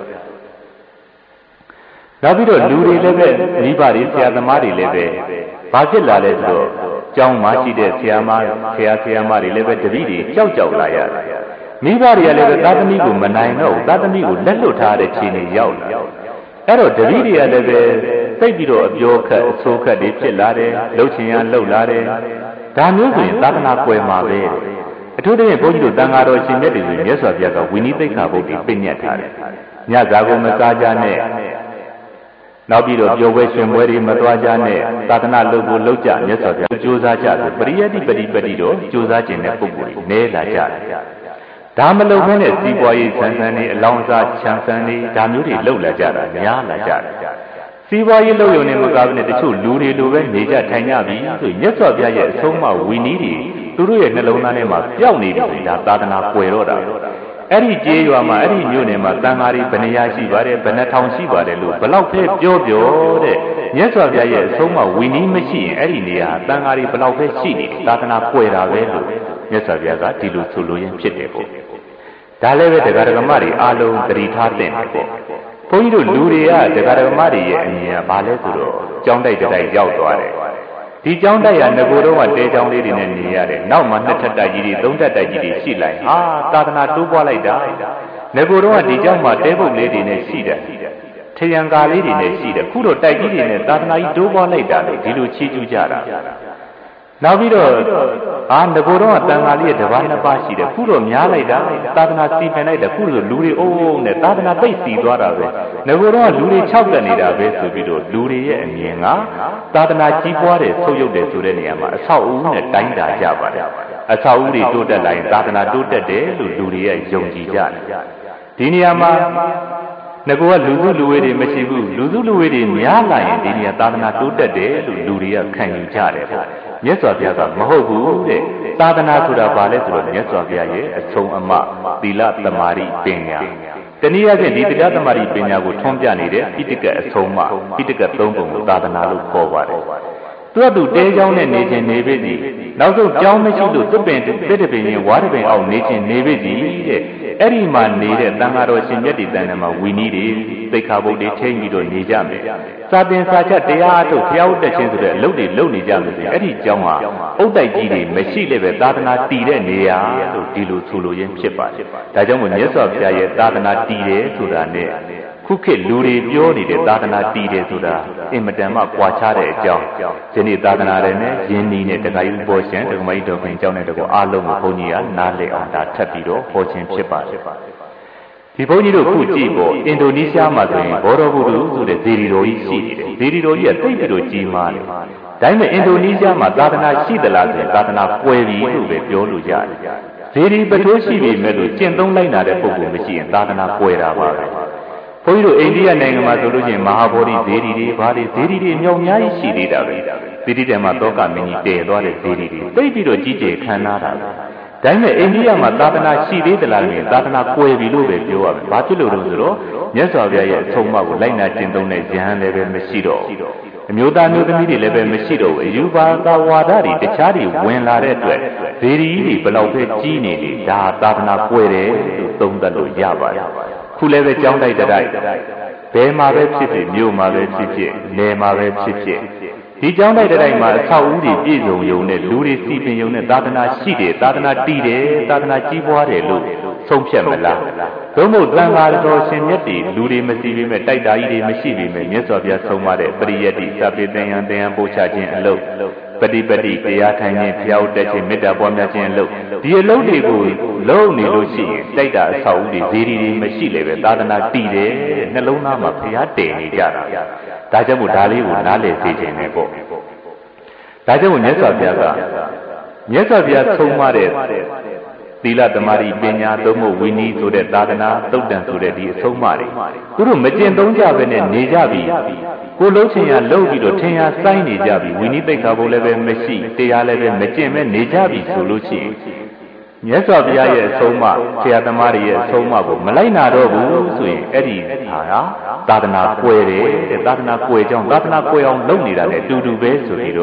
နောက်ပြီးတော့လူတွေလည်းပဲမိဘတွေဆရာသမားတွေလည်းပဲဘာဖြစ်လာလဲဆိုတော့ကျောင်းမှာရှိတဲ့ဆရာမဆရာဆရာမတွေလည်းပဲတပည့်တွေကြောက်ကြောက်လာရတယ်မိဘတွေကလည်းပဲသားသမီးကိုမနိုင်တော့ဘူးသားသမီးကိုလက်လွတ်ထားတဲ့ခြေနေရောက်လာအဲ့တော့တပည့်တွေကလည်းပဲသိပြီးတော့အပြောခက်အဆိုးခက်တွေဖြစ်လာတယ်လှုပ်ချင်ရလှုပ်လာတယ်ဒါမျိုးဆိုရင်သာသနာကွယ်မှာပဲအထူးသဖြင့်ဘုန်းကြီးတို့တန်ဃာတော်ရှင်မြတ်တွေဆိုမြတ်စွာဘုရားကဝိနည်းသိက္ခာပုဒ်တွေပြညတ်ထားတယ်ညဇာကိုမစားကြနဲ့နောက်ပြီးတော့ပျော်ပွဲရှင်ပွဲတွေမသွားကြနဲ့သာသနာလုပ်ဖို့လုပ်ကြမြတ်စွာဘုရားကြိုးစားကြဆိုပရိယတ္တိပฏิပတ္တိတော့ကြိုးစားခြင်းတဲ့ပုဂ္ဂိုလ်တွေနဲလာကြတယ်ဒါမလုပ်ဘဲနဲ့စီးပွားရေးဆန်းဆန်းနေအလောင်းစားချမ်းဆန်းနေဒါမျိုးတွေလုပ်လာကြတာများလာကြတယ်စီးပွားရေးလုပ်ရုံနဲ့မကဘဲနဲ့တချို့လူတွေလိုပဲနေကြထိုင်ကြပြီဆိုမြတ်စွာဘုရားရဲ့အဆုံးအမဝီနည်းတွေသူတို့ရဲ့နှလုံးသားထဲမှာပျောက်နေပြီဒါသာသနာကွယ်တော့တာအဲ့ဒီကျေးရွာမှာအဲ့ဒီမြို့နယ်မှာတန်ဃာတွေဘယ်နှရာရှိပါတယ်ဘယ်နှထောင်ရှိပါတယ်လို့ဘလောက်ပဲပြောပြောတဲ့မြတ်စွာဘုရားရဲ့အဆုံးအမဝီနည်းမရှိရင်အဲ့ဒီနေရာတန်ဃာတွေဘလောက်ပဲရှိနေသာသနာကွယ်တာပဲလို့မြတ်စွာဘုရားကဒီလိုဆိုလိုရင်းဖြစ်တယ်ပေါ့ဒါလည်းပဲတရားဓမ္မတွေအားလုံးသတိထားသင့်တယ်ပေါ့ဘုန်းကြီးတို့လူတွေကတရားဓမ္မတွေရဲ့အမြင်ကဘာလဲဆိုတော့ကြောင်းတိုက်တိုက်ရောက်သွားတယ်ဒီကြောင်းတိုက်ရငကိုတော့ကတဲကြောင်းလေးတွေနဲ့နေရတယ်နောက်မှနှစ်ထပ်တိုက်ကြီးတွေသုံးထပ်တိုက်ကြီးတွေရှိလိုက်ဟာသာသနာတိုးပွားလိုက်တာငကိုတော့ကဒီကြောင်းမှာတဲပုတ်လေးတွေနဲ့ရှိတယ်ထရံကာလေးတွေနဲ့ရှိတယ်ခုတော့တိုက်ကြီးတွေနဲ့သာသနာကြီးတိုးပွားလိုက်တာလေဒီလိုချီးကျူးကြတာနောက်ပြီးတော့အာငကိုတော့တန်ဃာလေးရဲ့တပါးနှစ်ပါးရှိတယ်ခုတော့များလိုက်တာသာသနာစီပင်လိုက်တယ်ခုတော့လူတွေအုံးအုံးနဲ့သာသနာသိပ်စီသွားတာပဲငကိုတော့လူတွေ၆တက်နေတာပဲဆိုပြီးတော့လူတွေရဲ့အမြင်ကသာသနာကြီးပွားတယ်ဆုပ်ယုပ်တယ်ဆိုတဲ့နေရာမှာအဆောက်အဦနဲ့တိုင်းတာကြပါတယ်အဆောက်အဦတွေတိုးတက်လာရင်သာသနာတိုးတက်တယ်လို့လူတွေရဲ့ယုံကြည်ကြတယ်ဒီနေရာမှာငကိုကလူစုလူဝေးတွေမရှိဘူးလူစုလူဝေးတွေများလာရင်ဒီနေရာသာသနာတိုးတက်တယ်လို့လူတွေကခံယူကြတယ်ပေါ့မြတ်စွာဘုရားကမဟုတ်ဘူးတဲ့သာသနာဆိုတာဘာလဲဆိုတော့မြတ်စွာဘုရားရဲ့အဆုံးအမသီလသမာဓိပညာတနည်းအားဖြင့်ဒီတရားသမာဓိပညာကိုထွန်းပြနေတဲ့ပိဋကအဆုံးအမပိဋကသုံးပုံကိုသာသနာလို့ခေါ်ပါတယ်သူကသူတဲကြောင်းနဲ့နေခြင်းနေပြီစီနောက်ဆုံးကြောင်းမရှိလို့သစ်ပင်တစ်တပင်ချင်းဝါးတပင်အောင်နေခြင်းနေပြီစီတဲ့အဲ့ဒီမှာနေတဲ့တန်ဃာတော်ရှင်မြတ်ဒီတန်ထဲမှာဝီနည်းတွေသိက္ခာပုဒ်တွေထိမ့်ပြီးတော့နေကြမယ်စာသင်စာချက်တရားအထုတ်ဖျားဥတက်ခြင်းဆိုတဲ့အလုပ်တွေလုပ်နေကြမယ်ဆိုအဲ့ဒီကြောင်းဟာအုတ်တိုက်ကြီးတွေမရှိလည်းပဲသာသနာတည်တဲ့နေရာလို့ဒီလိုဆိုလိုရင်းဖြစ်ပါတယ်ဒါကြောင့်မို့မြတ်စွာဘုရားရဲ့သာသနာတည်တယ်ဆိုတာနဲ့ခုခေတ်လူတွေပြောနေတဲ့သာသနာတည်တယ်ဆိုတာအင်မတန်မှကွာခြားတဲ့အကြောင်းဒီနေ့သာသနာတွေနဲ့ယဉ်နီးနဲ့တခါယူပေါ်ရှင်တက္ကမကြီးတော်ခင်အကြောင်းနဲ့တကောအားလုံးကိုဘုန်းကြီးကနားလည်အောင်ဒါထပ်ပြီးတော့ဟောခြင်းဖြစ်ပါတယ်ဒီဘုန်းကြီးတို့ခုကြည့်ပေါ့အင်ဒိုနီးရှားမှာဆိုရင်ဘောရဘုဒ္ဓဆိုတဲ့ဇေဒီတော်ကြီးရှိနေတယ်ဇေဒီတော်ကြီးကသိပ်ပြီးတော့ကြီးမားတယ်ဒါပေမဲ့အင်ဒိုနီးရှားမှာသာသနာရှိသလားဆိုရင်သာသနာကွယ်ပြီလို့ပဲပြောလို့ရတယ်ဇေဒီပထိုးရှိပြီမဲ့လို့ကျင့်သုံးလိုက်နာတဲ့ပုဂ္ဂိုလ်မရှိရင်သာသနာကွယ်တာပါပဲဘုန်းကြီးတို့အိန္ဒိယနိုင်ငံမှာဆိုလို့ရှိရင်မဟာဗောဓိဇေဒီတွေဘာတွေဇေဒီတွေအမြောက်အများကြီးရှိသေးတာပဲဇေဒီတံမှာသောကမင်းကြီးတည်သွားတဲ့ဇေဒီတွေသိပြီးတော့ကြီးကျယ်ခံနာတာပဲဒါပေမဲ့အိန္ဒိယမှာသာသနာရှိသေးသလားလို့သာသနာကွယ်ပြီလို့ပဲပြောရမယ်ဘာဖြစ်လို့လဲဆိုတော့မြတ်စွာဘုရားရဲ့အဆုံးအမကိုလိုက်နာကျင့်သုံးတဲ့ဉာဏ်လည်းပဲမရှိတော့အမျိုးသားမျိုးသမီးတွေလည်းပဲမရှိတော့ဘူးအယူပါကဝါဒတွေတခြားတွေဝင်လာတဲ့အတွက်ဇေဒီတွေဘယ်လောက်ပဲကြီးနေလေဒါသာသနာကွယ်တယ်လို့သုံးသပ်လို့ရပါတယ်ခုလည်းပဲကြောင်းတိုက်တိုက်ဘယ်မှာပဲဖြစ်ဖြစ်မြို့မှာပဲဖြစ်ဖြစ်နယ်မှာပဲဖြစ်ဖြစ်ဒီကြောင်းတိုက်တိုက်မှာအဆောက်အဦတွေပြည့်စုံရုံနဲ့လူတွေစီပင်ရုံနဲ့သာသနာရှိတယ်သာသနာတည်တယ်သာသနာကြီးပွားတယ်လို့ဆုံးဖြတ်မလားသို့မဟုတ်သံဃာတော်ရှင်မြတ်တွေလူတွေမစီပေမဲ့တိုက်တာကြီးတွေမရှိပေမဲ့မြတ်စွာဘုရားဆုံးမတဲ့ပရိယတ္တိသဗ္ဗေတယံတယံပို့ချခြင်းအလုပ်ပฏิပတိတရားထိုင်ခြင်းဖျားဥတက်ခြင်းမေတ္တာပွားများခြင်းအလုပ်ဒီအလုပ်တွေကိုလုပ်နေလို့ရှိရင်တိုက်တာအဆောက်အဦတွေဇေဒီတွေမရှိလည်းပဲသာသနာတည်တယ်နှလုံးသားမှာဘုရားတည်နေကြတာဒါကြောင့်မို့ဒါလေးကိုနားလည်စေခြင်းနဲ့ပေါ့ဒါကြောင့်မို့မြတ်စွာဘုရားကမြတ်စွာဘုရားဆုံးမတဲ့သီလသမာဓိပညာသုံးဖို့ဝိနည်းဆိုတဲ့သာသနာသုတ်တန်ဆိုတဲ့ဒီအဆုံးအမတွေသူတို့မကျင့်သုံးကြဘဲနဲ့နေကြပြီကိုလုံးချင်ရလှုပ်ပြီးတော့ထင်ရစိုင်းနေကြပြီဝိနည်းသိက္ခာပုဒ်လည်းပဲမရှိတရားလည်းပဲမကျင့်မဲနေကြပြီဆိုလို့ရှိရင်မြတ်စွာဘုရားရဲ့အဆုံးအမဆရာသမားတွေရဲ့အဆုံးအမကိုမလိုက်နာတော့ဘူးဆိုရင်အဲ့ဒီဟာသာသနာကွယ်တယ်တဲ့သာသနာကွယ်ကြောင်းသာသနာကွယ်အောင်လုပ်နေတာနဲ့အတူတူပဲဆိုပြီးတော့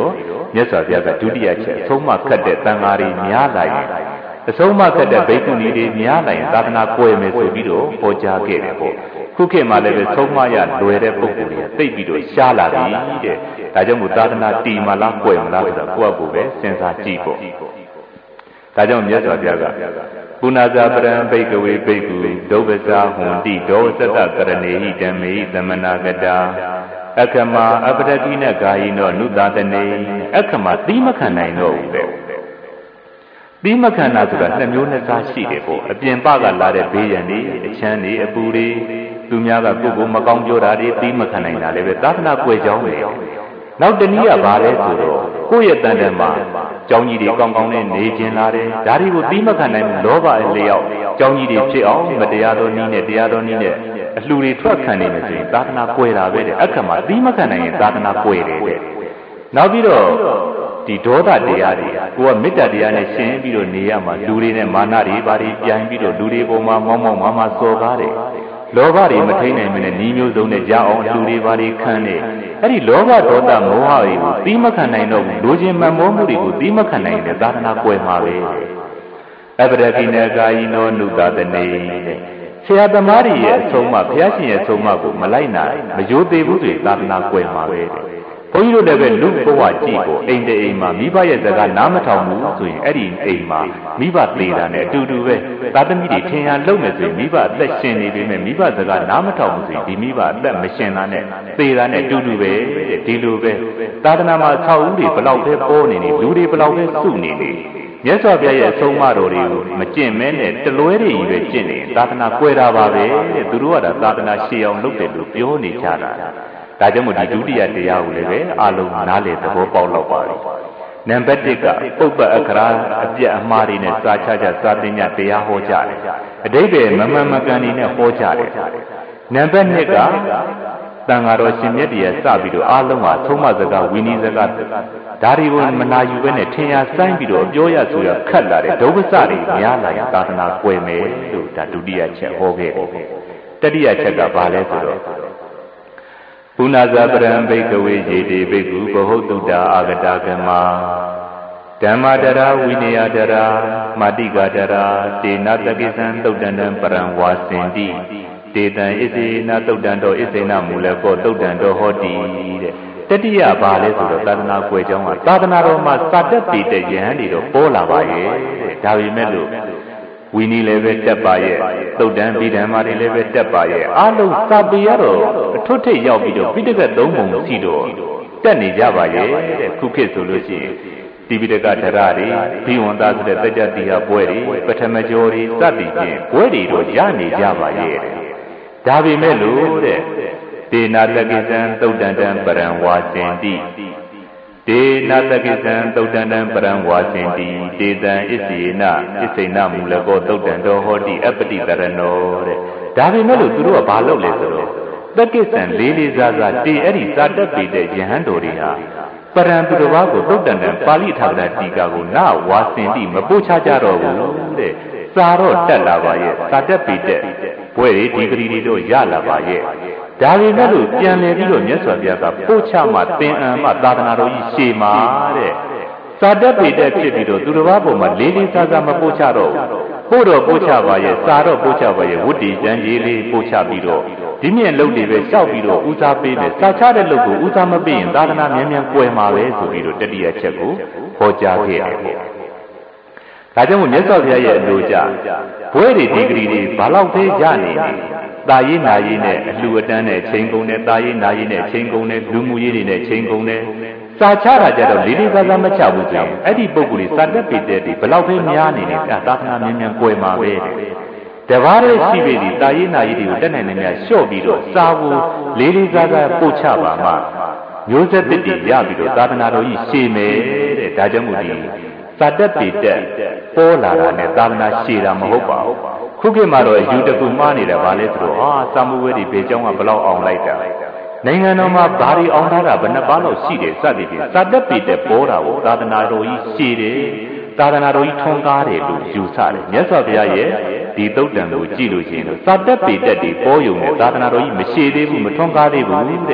မြတ်စွာဘုရားကဒုတိယချက်အဆုံးအမခတ်တဲ့တန်ဃာတွေများလာရင်အဆုံးအမခတ်တဲ့ဘိက္ခုနီတွေများလာရင်သာသနာကွယ်မယ်ဆိုပြီးတော့ဟောကြားခဲ့တယ်ပေါ့ခုခေတ်မှာလည်းပဲဆုံးမရလွယ်တဲ့ပုဂ္ဂိုလ်တွေကသိပြီးတော့ရှားလာပြီတဲ့ဒါကြောင့်မို့သာသနာတည်မလားကွယ်မလားဆိုတာကိုယ့်အကူပဲစဉ်းစားကြည့်ပေါ့ဒါကြောင့်မြတ်စွာဘုရားကပုဏ္ဏဇာပရံဘိကဝေဘိက္ခုဒုဗ္ဗဇာဟွန်တိဒောသတ္တကရဏေဟိဓမ္မေဟိသမနာကတာအခမအပရတိနဂာယိနောနုသာတနေအခမသီးမခံနိုင်တော့ဘူးတဲ့သီးမခံတာဆိုတာနှစ်မျိုးနှစ်စားရှိတယ်ပေါ့အပြင်ပကလာတဲ့ဘေးရန်တွေအချမ်းတွေအပူတွေသူများကကိုယ်ကိုမကောင်းပြောတာတွေသီးမခံနိုင်တာလည်းပဲသာသနာကွယ်ကြောင်းတွေနောက်တနည်းကဘာလဲဆိုတော့ကိုယ့်ရဲ့တန်တန်မှာကျောင်းကြီးတွေကောင်းကောင်းနဲ့နေခြင်းလာတယ်ဒါတွေကိုသီးမခံနိုင်ဘူးလောဘအလျောက်ကျောင်းကြီးတွေဖြစ်အောင်မတရားသောနည်းနဲ့တရားသောနည်းနဲ့အလှူတွေထွက်ခံနေမယ်ဆိုရင်သာသနာကွယ်တာပဲတဲ့အခါမှာသီးမခံနိုင်ရင်သာသနာကွယ်တယ်တဲ့နောက်ပြီးတော့ဒီဒေါသတရားတွေကိုကမေတ္တာတရားနဲ့ရှင်းပြီးတော့နေရမှာလူတွေနဲ့မာနတွေဘာတွေပြန်ပြီးတော့လူတွေပေါ်မှာမောင်းမောင်းမာမာစော်ကားတယ်လောဘတွေမထိန်နိုင်မနဲ့ဤမျိုးစုံနဲ့ကြောက်အောင်လူတွေဘာတွေခံနေအဲ့ဒီလောဘဒေါသမောဟတွေကိုသီးမခံနိုင်တော့ဘူးလူချင်းမမောမှုတွေကိုသီးမခံနိုင်တဲ့သာသနာကွယ်မှာပဲအပရကိနကာယိနောနုသာတနေဆရာသမားတွေရဲ့အဆုံးအမဘုရားရှင်ရဲ့အဆုံးအမကိုမလိုက်နိုင်မယိုသေးဘူးဆိုရင်သာသနာကွယ်မှာပဲဘုန်းကြီးတို့လည်းပဲလူဘဝကြည့်ကိုအိမ်တအိမ်မှာမိဘရဲ့စကားနားမထောင်ဘူးဆိုရင်အဲ့ဒီအိမ်မှာမိဘသေးတာနဲ့အတူတူပဲသာသမီတွေထင်ရလုံးမယ်ဆိုရင်မိဘအသက်ရှင်နေပြီမဲ့မိဘစကားနားမထောင်ဘူးဆိုရင်ဒီမိဘအသက်မရှင်တာနဲ့သေတာနဲ့အတူတူပဲဒီလိုပဲသာသနာမှာ၆ဦးတွေဘလောက်ပဲပေါ်နေနေလူတွေဘလောက်ပဲစုနေနေမြတ်စွာဘုရားရဲ့အဆုံးအမတော်တွေကိုမကျင့်မဲနဲ့တလွဲတွေကြီးပဲကျင့်နေသာသနာကွယ်တာပါပဲတဲ့သူတို့ကသာသနာရှေ့အောင်လုပ်တယ်လို့ပြောနေကြတာဒါကြောင့်မို့ဒီဒုတိယတရားကိုလည်းပဲအလုံးနားလေသဘောပေါက်တော့ပါပြီနံပါတ်၁ကပုပ္ပအခရာအပြတ်အမှားတွေနဲ့စာချကြစာသင်ညတရားဟောကြတယ်အဓိပ္ပာယ်မမှန်မကန်တွေနဲ့ဟောကြတယ်နံပါတ်၂ကတန်ဃာတော်ရှင်မြတ်တရားစပြီးတော့အားလုံးဟာသုံးမစကားဝိနည်းစကားဒါတွေကိုမနာယူဘဲနဲ့ထင်ရဆိုင်ပြီးတော့ပြောရဆိုရခတ်လာတဲ့ဒုက္ခစတွေများလာရင်သာသနာကွယ်မယ်လို့ဒါဒုတိယချက်ဟောခဲ့တယ်တတိယချက်ကဘာလဲဆိုတော့ပုဏ္ဏဇာပရံဘိကဝေယေတိဘိက္ခုဘဟုတုတ္တအာဂတကမဓမ္မတရာဝိနယတရာမာတိကတရာတေနတကိသံသုတ်တံတံပရံဝါစင်တိတေတံဣစေနသုတ်တံတော်ဣစေနမူလကောသုတ်တံတော်ဟောတိတဲ့တတိယဘာလဲဆိုတော့သာသနာကွယ်ကြောင်းကသာသနာတော်မှာစာတက်တည်တဲ့ယဟန်တွေတော့ပေါ်လာပါရဲ့ဒါပေမဲ့လို့ဝီနီလည်းပဲတက်ပါရဲ့သုတ်တံပိဓမ္မာတွေလည်းပဲတက်ပါရဲ့အားလုံးစာပေရတော့အထွတ်ထိပ်ရောက်ပြီးတော့ပိဋကသုံးပုံစီတော့တက်နေကြပါရဲ့တဲ့ခုခေတ်ဆိုလို့ရှိရင်တိပိဋကဓရတွေဘိဝန္တဆိုတဲ့တကြတိဟာပွဲတွေပထမကျော်တွေစသည်ဖြင့်ပွဲတွေတော့ရနေကြပါရဲ့တဲ့ဒါပေမဲ့လို့တဲ့ဒေနာတကိသံသုတ်တံတံပရံဝါစင်တိဒေနာတကိသံသုတ်တံတံပရံဝါစင်တိဒေတံဣစီနဣစိနမူလကောသုတ်တံတော်ဟောတိအပတိတရဏောတဲ့ဒါပေမဲ့လို့သူတို့ကဘာလုပ်လဲဆိုတော့တကိသံလေးလေးစားစားတေအဲ့ဒီစာတက်ပေတဲ့ယဟန်တော်တွေဟာပရံသူတော်ဘာကိုသုတ်တံတံပါဠိထာဂရတီကာကိုနာဝါစင်တိမပို့ချကြတော့ဘူးတဲ့စာတော့တက်လာပါရဲ့စာတက်ပေတဲ့ဘွဲတွေဒီဂရီတွေတော့ရလာပါရဲ့ဒါပေမဲ့လို့ပြန်လည်ပြီးတော့မြတ်စွာဘုရားကပို့ချမှသင်္အံမှသာသနာတော်ကြီးရှေ့မှာတဲ့စာတက်ပေတဲ့ဖြစ်ပြီးတော့သူတစ်ပါးပေါ်မှာလေးလေးစားစားမပို့ချတော့ပို့တော့ပို့ချပါရဲ့စာတော့ပို့ချပါရဲ့ဝတ္တိကျမ်းကြီးလေးပို့ချပြီးတော့ဒီမြင့်လုပ်တွေပဲလျှောက်ပြီးတော့ဦးစားပေးမယ်စာချတဲ့လုပ်ကိုဦးစားမပေးရင်သာသနာမြန်မြန်ကွယ်မှာပဲဆိုပြီးတော့တတိယချက်ကိုဟောကြားခဲ့တယ်ပေါ့ဒါကြောင့်မြတ်စွာဘုရားရဲ့အလိုကြဘွဲတွေဒီဂရီတွေဘာလို့သေးရနေလဲတာရေးနာရေးနဲ့အလှူအတန်းနဲ့ချိန်ကုန်နဲ့တာရေးနာရေးနဲ့ချိန်ကုန်နဲ့လူမှုရေးတွေနဲ့ချိန်ကုန်နဲ့စာချတာကြတော့လေးလေးစားစားမချဘူးကြောင့်အဲ့ဒီပုံကိုယ်စာတက်ပေတဲ့ဒီဘလောက်ပဲများနေလဲသာသနာမြန်မြန်ကွယ်မှာပဲတဘာတဲ့ရှိပြီဒီတာရေးနာရေးတွေကိုတက်နိုင်နေများလျှော့ပြီးတော့စာကိုလေးလေးစားစားပို့ချပါမှမျိုးဆက်တစ်တည်ရပြီးတော့သာသနာတော်ကြီးရှေ့မယ်တဲ့ဒါကြောင့်မို့ဒီစာတက်ပေတဲ့ပေါ်လာတာနဲ့သာသနာရှေ့တာမဟုတ်ပါဘူးခုခေတ်မှာတော့ယူတကူမှားနေတာဗာလဲဆိုတော့ဟာစာမှုဝဲတွေဘေကျောင်းကဘလောက်အောင်လိုက်တာနိုင်ငံတော်မှာဘာတွေအောင်ထားတာဘယ်နှပါးလောက်ရှိတယ်စသည်ဖြင့်စာတက်ပေတဲ့ပေါ်တာကိုသာသနာတော်ကြီးရှေ့တယ်သာသနာတော်ကြီးထွန်းကားတယ်လို့ယူဆတယ်မြတ်စွာဘုရားရဲ့ဒီသုတ်တံကိုကြည့်လို့ရှိရင်စာတက်ပေတဲ့ဒီပေါ်ယုံနဲ့သာသနာတော်ကြီးမရှေ့သေးဘူးမထွန်းကားသေးဘူးတဲ့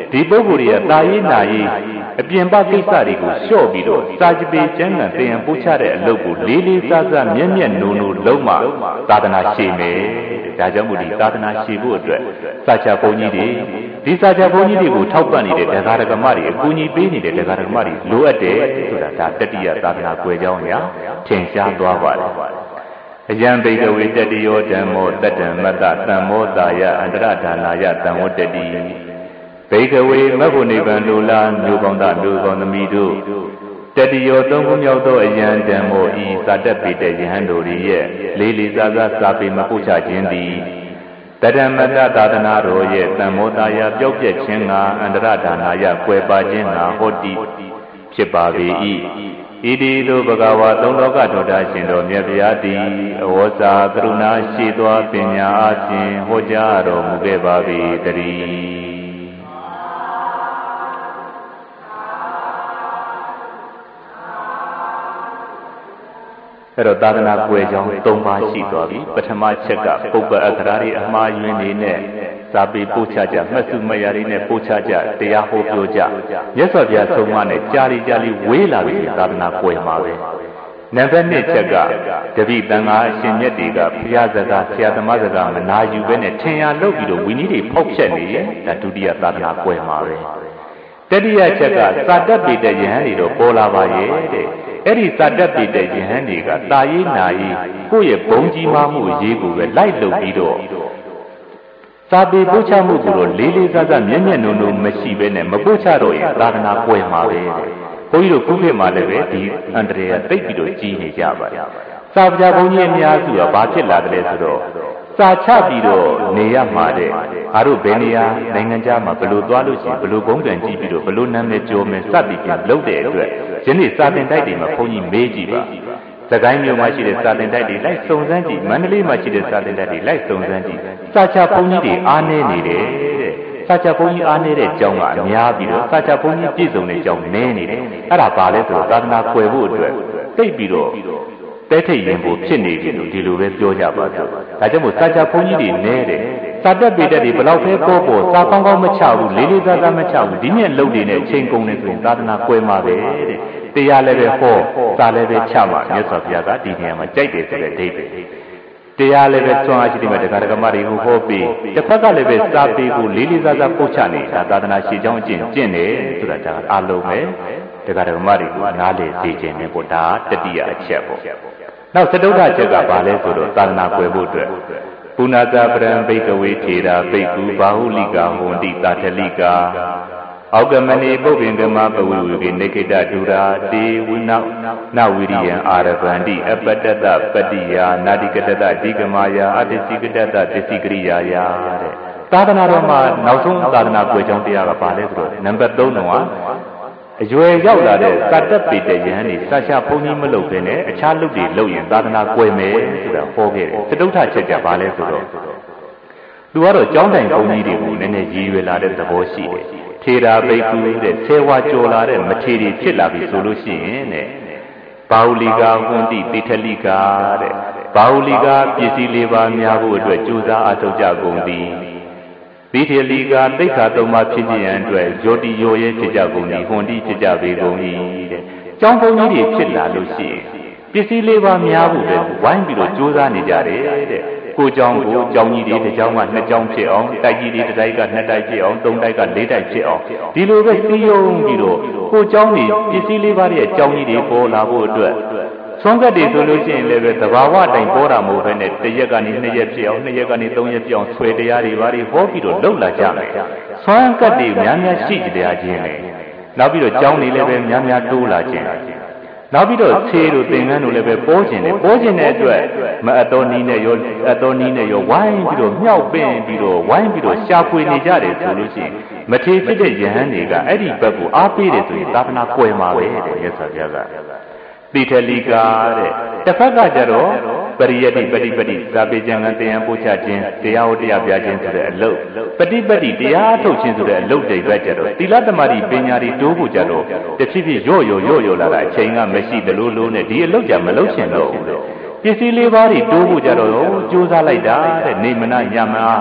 ဒီပုဂ္ဂိုလ်ရဲ့တာရေးနာရေးအပြင်ပကိစ္စတွေကိုလျှော့ပြီးတော့စာကြပေကျမ်းဂန်သင်ပို့ချတဲ့အလုပ်ကိုလေးလေးစားစားမျက်မျက်နိုးနိုးလုံးမှသာသနာရှိမယ်ဒါကြောင့်မို့ဒီသာသနာရှိဖို့အတွက်စာချဘုန်းကြီးတွေဒီစာချဘုန်းကြီးတွေကိုထောက်ပံ့နေတဲ့တရားဓမ္မတွေအကူအညီပေးနေတဲ့တရားဓမ္မတွေလိုအပ်တယ်ဆိုတာဒါတတိယသာသနာကွယ်ကြောင်းညာထင်ရှားသွားပါတယ်အယံဘိကဝေတတိယောဓမ္မောတတ္တမတ္တသံမောတာယအန္တရဒါနာယသံဝတ္တတိဘိကဝေမဂ္ဂုနိဗ္ဗာန်လိုလားမျိုးကောင်းသားမျိုးကောင်းသမီးတို့တတိယောသုံးခုမြောက်သောအယံဓမ္မောဤစာတတ်ပေတဲ့ယဟန်တို့ရဲ့လေးလေးစားစားစာပေမပုချခြင်းသည်တတ္တမတ္တသာသနာတော်ရဲ့သံမောတာယပျောက်ပြက်ခြင်းကအန္တရဒါနာယကွယ်ပါခြင်းကဟောတိဖြစ်ပါပေ၏ဣတိတို့ဘဂဝါသုံးလောကဒေါတာရှင်တော်မြတ်ဗျာတိအဝေါစာကရုဏာရှိသောပညာအပြင်ဟောကြားတော်မူခဲ့ပါပေတည်းအဲ့တော့သာသနာကွယ်ကြောင်း၃ပါးရှိသွားပြီပထမချက်ကပုပ္ပအခရာတွေအမှားယွင်းနေနဲ့စာပေပို့ချကြမှတ်စုမရတွေနဲ့ပို့ချကြတရားဟောပြောကြမြတ်စွာဘုရားဆုံးမနဲ့ကြာရီကြာရီဝေးလာပြီသာသနာကွယ်မှာပဲနံပါတ်၂ချက်ကတပိတန်ဃာအရှင်မြတ်တွေကဘုရားစကားဆရာသမားစကားမနာယူဘဲနဲ့ထင်ရလုပ်ပြီးတော့ဝိနည်းတွေဖောက်ဖြက်နေရင်ဒါဒုတိယသာသနာကွယ်မှာပဲတတိယချက်ကစာတတ်ပေတဲ့ယဟန်တွေတော့ပေါ်လာပါရဲ့တဲ့အဲ့ဒီစာတတ်ပေတဲ့ယဟန်တွေကတာရေးနာရေးကိုယ့်ရဲ့ဘုံကြီးမားမှုရေးကိုပဲလိုက်လုပ်ပြီးတော့စာပေပို့ချမှုကိုတော့လေးလေးစားစားမျက်မျက်နှုံနှုံမရှိဘဲနဲ့မပို့ချတော့ရင်သာသနာကွယ်မှာပဲတဲ့ဘုန်းကြီးတို့ခုခေတ်မှာလည်းပဲဒီအန္တရာယ်သိပ်ပြီးတော့ကြီးနေကြပါတယ်စာပြဘုန်းကြီးအများစုကဘာဖြစ်လာတယ်လဲဆိုတော့စာချပြီးတော့နေရမှာတဲ့အားတို့ဘယ်နေရာနိုင်ငံခြားမှာဘလို့သွားလို့ရှိရင်ဘလို့ဘုံကံကြည့်ပြီးတော့ဘလို့နာမည်ကျော်မယ်စသည်ဖြင့်လုပ်တဲ့အတွက်ယနေ့စာသင်တိုက်တွေမှာဘုန်းကြီးမေးကြည့်ပါစကိုင်းမြို့မှာရှိတဲ့စာသင်တိုက်တွေလိုက်စုံစမ်းကြည့်မန္တလေးမှာရှိတဲ့စာသင်တိုက်တွေလိုက်စုံစမ်းကြည့်စာချဘုန်းကြီးတွေအားနည်းနေတယ်တဲ့စာချဘုန်းကြီးအားနည်းတဲ့ကျောင်းကအများပြီးတော့စာချဘုန်းကြီးပြည့်စုံတဲ့ကျောင်းနည်းနေတယ်အဲ့ဒါဘာလဲဆိုတော့သာသနာကွယ်ဖို့အတွက်သိပြီးတော့တဲထိတ်ရင်ဖို့ဖြစ်နေပြီလို့ဒီလိုပဲပြောကြပါစို့ဒါကြောင့်မို့စာချဘုန်းကြီးတွေနဲတယ်စာတက်ပေတက်တွေဘလောက်ပဲပေါ်ပေါ်စာကောင်းကောင်းမချဘူးလေးလေးစားစားမချဘူးဒီမြက်လုံးတွေနဲ့ချိန်ကုန်နေဆိုရင်သာသနာကွယ်မှာပဲတဲ့တရားလည်းပဲဟောစာလည်းပဲချမှာမြတ်စွာဘုရားကဒီနေရာမှာကြိုက်တယ်ဆိုတဲ့အဓိပ္ပာယ်တရားလည်းပဲသွန်အားရှိတယ်မှာတရားဓမ္မတွေကိုဟောပြီးတစ်ဖက်ကလည်းပဲစာပေကိုလေးလေးစားစားပို့ချနေတာသာသနာရှိကြောင်းအကျင့်ကျင့်တယ်ဆိုတာဒါအားလုံးပဲတရားဓမ္မတွေကိုနားလည်သိခြင်းနဲ့ပေါ့ဒါတတိယအချက်ပေါ့နောက်စတုတ္ထချက်ကဘာလဲဆိုတော့သာသနာကွယ်ဖို့အတွက်ပုဏ္ဏသာပရံဘိကဝေထေရာဘိက္ခုဘာဟုလိကာဟွန်တိတာထလိကာအောက်ကမဏိပုပ္ပင်ကမပဝိဝေကိနေကိတဒုရာတေဝိနောနဝိရိယံအာရဗန္တိအပတ္တတပတ္တိယာနာတိကတတဒီကမာယာအတ္တိစိကတတတစ္စိကရိယာယာတဲ့သာသနာတော်မှာနောက်ဆုံးသာသနာကွယ်ကြောင်းတရားကဘာလဲဆိုတော့နံပါတ်၃တော့အရွယ်ရောက်လာတဲ့စာတက်ပေတဲ့ယဟန်တွေစာချဘုန်းကြီးမလုပ်ဘဲနဲ့အခြားလုပ်တွေလုပ်ရင်သာသနာကွယ်မယ်ဆိုတာဟောခဲ့တယ်စတုတ္ထချက်ကဘာလဲဆိုတော့သူကတော့ကျောင်းတိုင်ဘုန်းကြီးတွေကိုနည်းနည်းရည်ရွယ်လာတဲ့သဘောရှိတယ်ထေရာဘိက္ခုတဲ့ဆယ်ဝါကျော်လာတဲ့မထေရီဖြစ်လာပြီဆိုလို့ရှိရင်တဲ့ဘာဟုလိကာဟွန်တိတိထလိကာတဲ့ဘာဟုလိကာပစ္စည်းလေးပါးများဖို့အတွက်ကြိုးစားအားထုတ်ကြကုန်သည်ပိထေလိကာသိက္ခာသုံးပါးဖြစ်ခြင်းအတွက်ယောတိယောရဲဖြစ်ကြကုန်သည်ဟွန်တိဖြစ်ကြပေကုန်၏တဲ့ကျောင်းဘုန်းကြီးတွေဖြစ်လာလို့ရှိရင်ပစ္စည်းလေးပါးများဖို့ပဲဝိုင်းပြီးတော့ကြိုးစားနေကြတယ်တဲ့ကိုကျောင်းကိုကျောင်းကြီးတွေတစ်ကျောင်းကနှစ်ကျောင်းဖြစ်အောင်တိုက်ကြီးတွေတစ်တိုက်ကနှစ်တိုက်ဖြစ်အောင်သုံးတိုက်ကလေးတိုက်ဖြစ်အောင်ဒီလိုပဲစီယုံပြီးတော့ကိုကျောင်းတွေပစ္စည်းလေးပါးရဲ့ကျောင်းကြီးတွေပေါ်လာဖို့အတွက်ဆွမ်းကတ်တွေဆိုလို့ရှိရင်လည်းပဲသဘာဝတိုင်ပေါ်တာမဟုတ်ဘဲနဲ့တစ်ရက်ကနေနှစ်ရက်ဖြစ်အောင်နှစ်ရက်ကနေသုံးရက်ဖြစ်အောင်ဆွဲတရားတွေဘာတွေဟောပြီးတော့လှုပ်လာကြမယ်ဆွမ်းကတ်တွေများများရှိကြရခြင်းလေနောက်ပြီးတော့ကျောင်းတွေလည်းပဲများများတိုးလာခြင်းနောက်ပြီးတော့ခြေတို့သင်္ကန်းတို့လည်းပဲပေါ်ခြင်းတယ်ပေါ်ခြင်းတဲ့အတွက်မအတော်နီးနဲ့ရောအတော်နီးနဲ့ရောဝိုင်းပြီးတော့မြောက်ပင့်ပြီးတော့ဝိုင်းပြီးတော့ရှာဖွေနေကြတယ်ဆိုလို့ရှိရင်မထေဖြစ်တဲ့ယဟန်တွေကအဲ့ဒီဘက်ကိုအားပေးတယ်ဆိုရင်သာသနာကွယ်မှာပဲတဲ့မြတ်စွာဘုရားကပိထလိကာတဲ့တစ်ဖက်ကကြတော့ပရိယတိပฏิပတိသာပေကျမ်းကတရားပို့ချခြင်းတရားဟောတရားပြခြင်းဆိုတဲ့အလုပ်ပฏิပတိတရားထုတ်ခြင်းဆိုတဲ့အလုပ်တွေပဲကြတော့သီလသမာဓိပညာတွေတိုးဖို့ကြတော့တဖြည်းဖြည်းရော့ရော့ရော့ရော့လာတာအချိန်ကမရှိသလိုလိုနဲ့ဒီအလုပ်ကြမလုပ်ချင်တော့ဘူးတဲ့ပစ္စည်းလေးပါးတွေတိုးဖို့ကြတော့ကြိုးစားလိုက်တာတဲ့နေမနာညမအား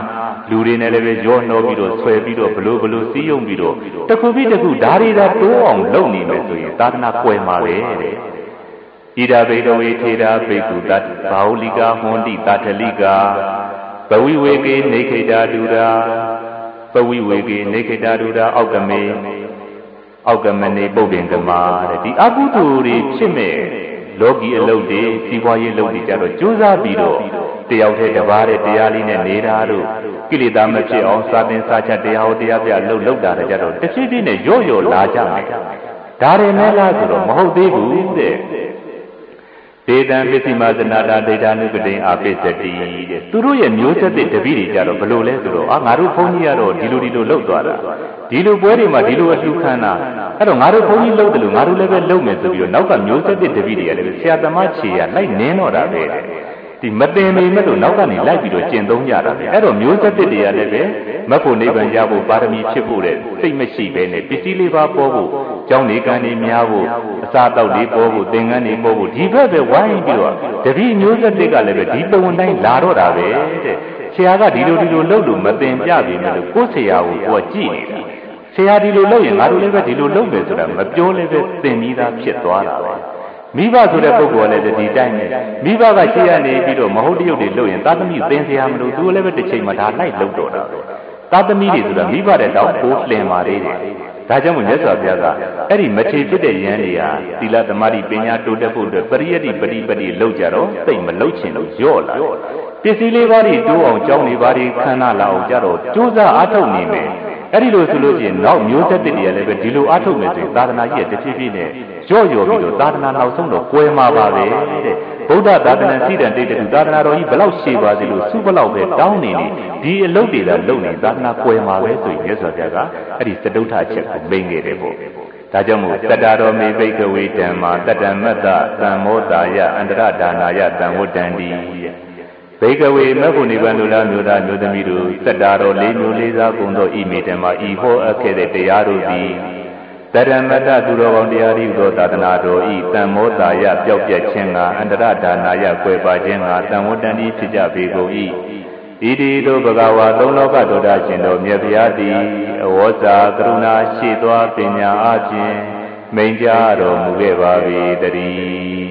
လူတွေနဲ့လည်းပဲရောနှောပြီးတော့ဆွဲပြီးတော့ဘလို့ဘလို့စီးယုံပြီးတော့တခုပြီးတခုဓာရီဓာတိုးအောင်လုပ်နေမယ်ဆိုရင်သာသနာကွယ်မှာပဲတဲ့ဣဒဗေဒဝေထေရာဘိက္ခုတဘာဝလိကာဟွန်တိတထလိကာပဝိဝေကေနေခိတာဒုရာပဝိဝေကေနေခိတာဒုရာအောက်ကမေအောက်ကမနေပုတ်ပင်ကမာတဲ့ဒီအကုသိုလ်တွေဖြစ်မဲ့လောကီအလုပ်တွေစီးပွားရေးလုပ်တွေကြတော့ကြိုးစားပြီးတော့တယောက်တည်းတပါးတဲ့တရားလေးနဲ့နေတာတို့ကိလေသာမဖြစ်အောင်စာသင်စာချက်တရားဟောတရားပြလှုပ်လှုပ်တာကြတော့တဖြည်းဖြည်းနဲ့ရော့ရော့လာကြမယ်ဒါတွေနဲ့လားဆိုတော့မဟုတ်သေးဘူးတဲ့ဒေတံပစ္စည်းမသနာတာဒေတာနုကတိအာပိစတိတဲ့သူတို့ရဲ့မျိုးဆက်တဲ့တပည့်တွေကြတော့ဘလို့လဲဆိုတော့အာငါတို့ဘုန်းကြီးကတော့ဒီလိုဒီလိုလှုပ်သွားတာဒီလိုပွဲတွေမှာဒီလိုအလှခံတာအဲ့တော့ငါတို့ဘုန်းကြီးလှုပ်တယ်လို့ငါတို့လည်းပဲလှုပ်မယ်ဆိုပြီးတော့နောက်ကမျိုးဆက်တဲ့တပည့်တွေကလည်းဆရာသမားခြေရလိုက်နင်းတော့တာပဲဒီမတင်မီမဲ့လို့နောက်ကနေလိုက်ပြီးတော့ကျင့်သုံးကြတာပဲအဲ့တော့မျိုးဆက်တဲ့တွေကလည်းပဲမတ်ဖို့နိဗ္ဗာန်ရဖို့ပါရမီဖြစ်ဖို့တဲ့စိတ်မရှိဘဲနဲ့ပစ္စည်းလေးပါပေါ်ဖို့ကျောင်းနေကံနေများဖို့အစာတောက်လေးပေါ်ဖို့သင်္ကန်းနေပေါ်ဖို့ဒီဘက်ပဲဝိုင်းပြီးတော့တပည့်မျိုးဆက်တွေကလည်းပဲဒီပဝန်တိုင်းလာတော့တာပဲတဲ့ဆရာကဒီလိုဒီလိုလုပ်လို့မတင်ပြပြီမဲ့လို့ကိုယ်ဆရာကိုကိုယ်ကြည့်နေတာဆရာဒီလိုလုပ်ရင်ငါတို့လည်းပဲဒီလိုလုပ်မယ်ဆိုတာမပြောလည်းပဲသင်ပြီးသားဖြစ်သွားတာပဲမိဘဆိုတဲ့ပုဂ္ဂိုလ်ကလည်းဒီတိုင်းနဲ့မိဘကရှေ့ရနေပြီးတော့မဟုတ်တရုတ်တွေလုပ်ရင်သာသမီသင်စရာမလိုသူလည်းပဲတစ်ချိန်မှဒါလိုက်လုပ်တော့တာပဲသာသမီတွေဆိုတာမိဘတဲ့တောင်ပိုးလင်ပါသေးတယ်ဒါကြောင့်မို့မြတ်စွာဘုရားကအဲ့ဒီမထေဖြစ်တဲ့ယန္တွေဟာသီလသမာဓိပညာတိုးတက်ဖို့အတွက်ပရိယတ္တိပฏิပတ္တိလုပ်ကြတော့သိမလုပ်ချင်လို့ညော့လာပစ္စည်းလေးပါးတွေတိုးအောင်ကြောင်းလေးပါးတွေခန္ဓာလာအောင်ကြတော့ကြိုးစားအားထုတ်နေမယ်အဲ့ဒီလိုဆိုလို့ရှိရင်နောက်မျိုးသက်တွေလည်းပဲဒီလိုအားထုတ်မယ်ဆိုရင်သာသနာကြီးရဲ့တဖြည်းဖြည်းနဲ့ကြော့ရော်ပြီးတော့သာသနာနောက်ဆုံးတော့ကွယ်မှာပါပဲတဲ့ဗုဒ္ဓသာသနာစိတ္တတိတ်တူသာသနာတော်ကြီးဘလောက်ရှည်ပါစေလို့စုဘလောက်ပဲတောင်းနေနေဒီအလုပ်တွေသာလုပ်နေသာသနာကွယ်မှာပဲဆိုရင်မြတ်စွာဘုရားကအဲ့ဒီစတုထချက်ကိုမိန်ခဲ့တယ်ပေါ့ဒါကြောင့်မို့တတ္တာတော်မေဘိကဝေတံမှာတတ္တမတ္တသံမောတာယအန္တရဒါနာယသံဝတ္တန္တိဘေကဝေမဂ္ဂနိဗ္ဗာန်လူလားမျိုးသားမျိုးသမီးတို့စတ္တာတော်လေးမျိုးလေးစားကုန်သောဤမိတံမှာဤဟောအပ်ခဲ့တဲ့တရားတို့သည်တရမတ္တသူတော်ကောင်းတရားဤသောသာသနာတော်ဤတံမောတာယပျောက်ပြက်ခြင်းကအန္တရဒါနာယကွယ်ပါခြင်းကတံဝတ္တန္တိဖြစ်ကြပေကုန်၏ဤဒီတို့ဘဂဝါသုံးလောကတော်တာရှင်တော်မြတ်ဗျာသည်အဝေါစာကရုဏာရှိသောပညာအပြင်မိန်ကြတော်မူခဲ့ပါ၏တည်း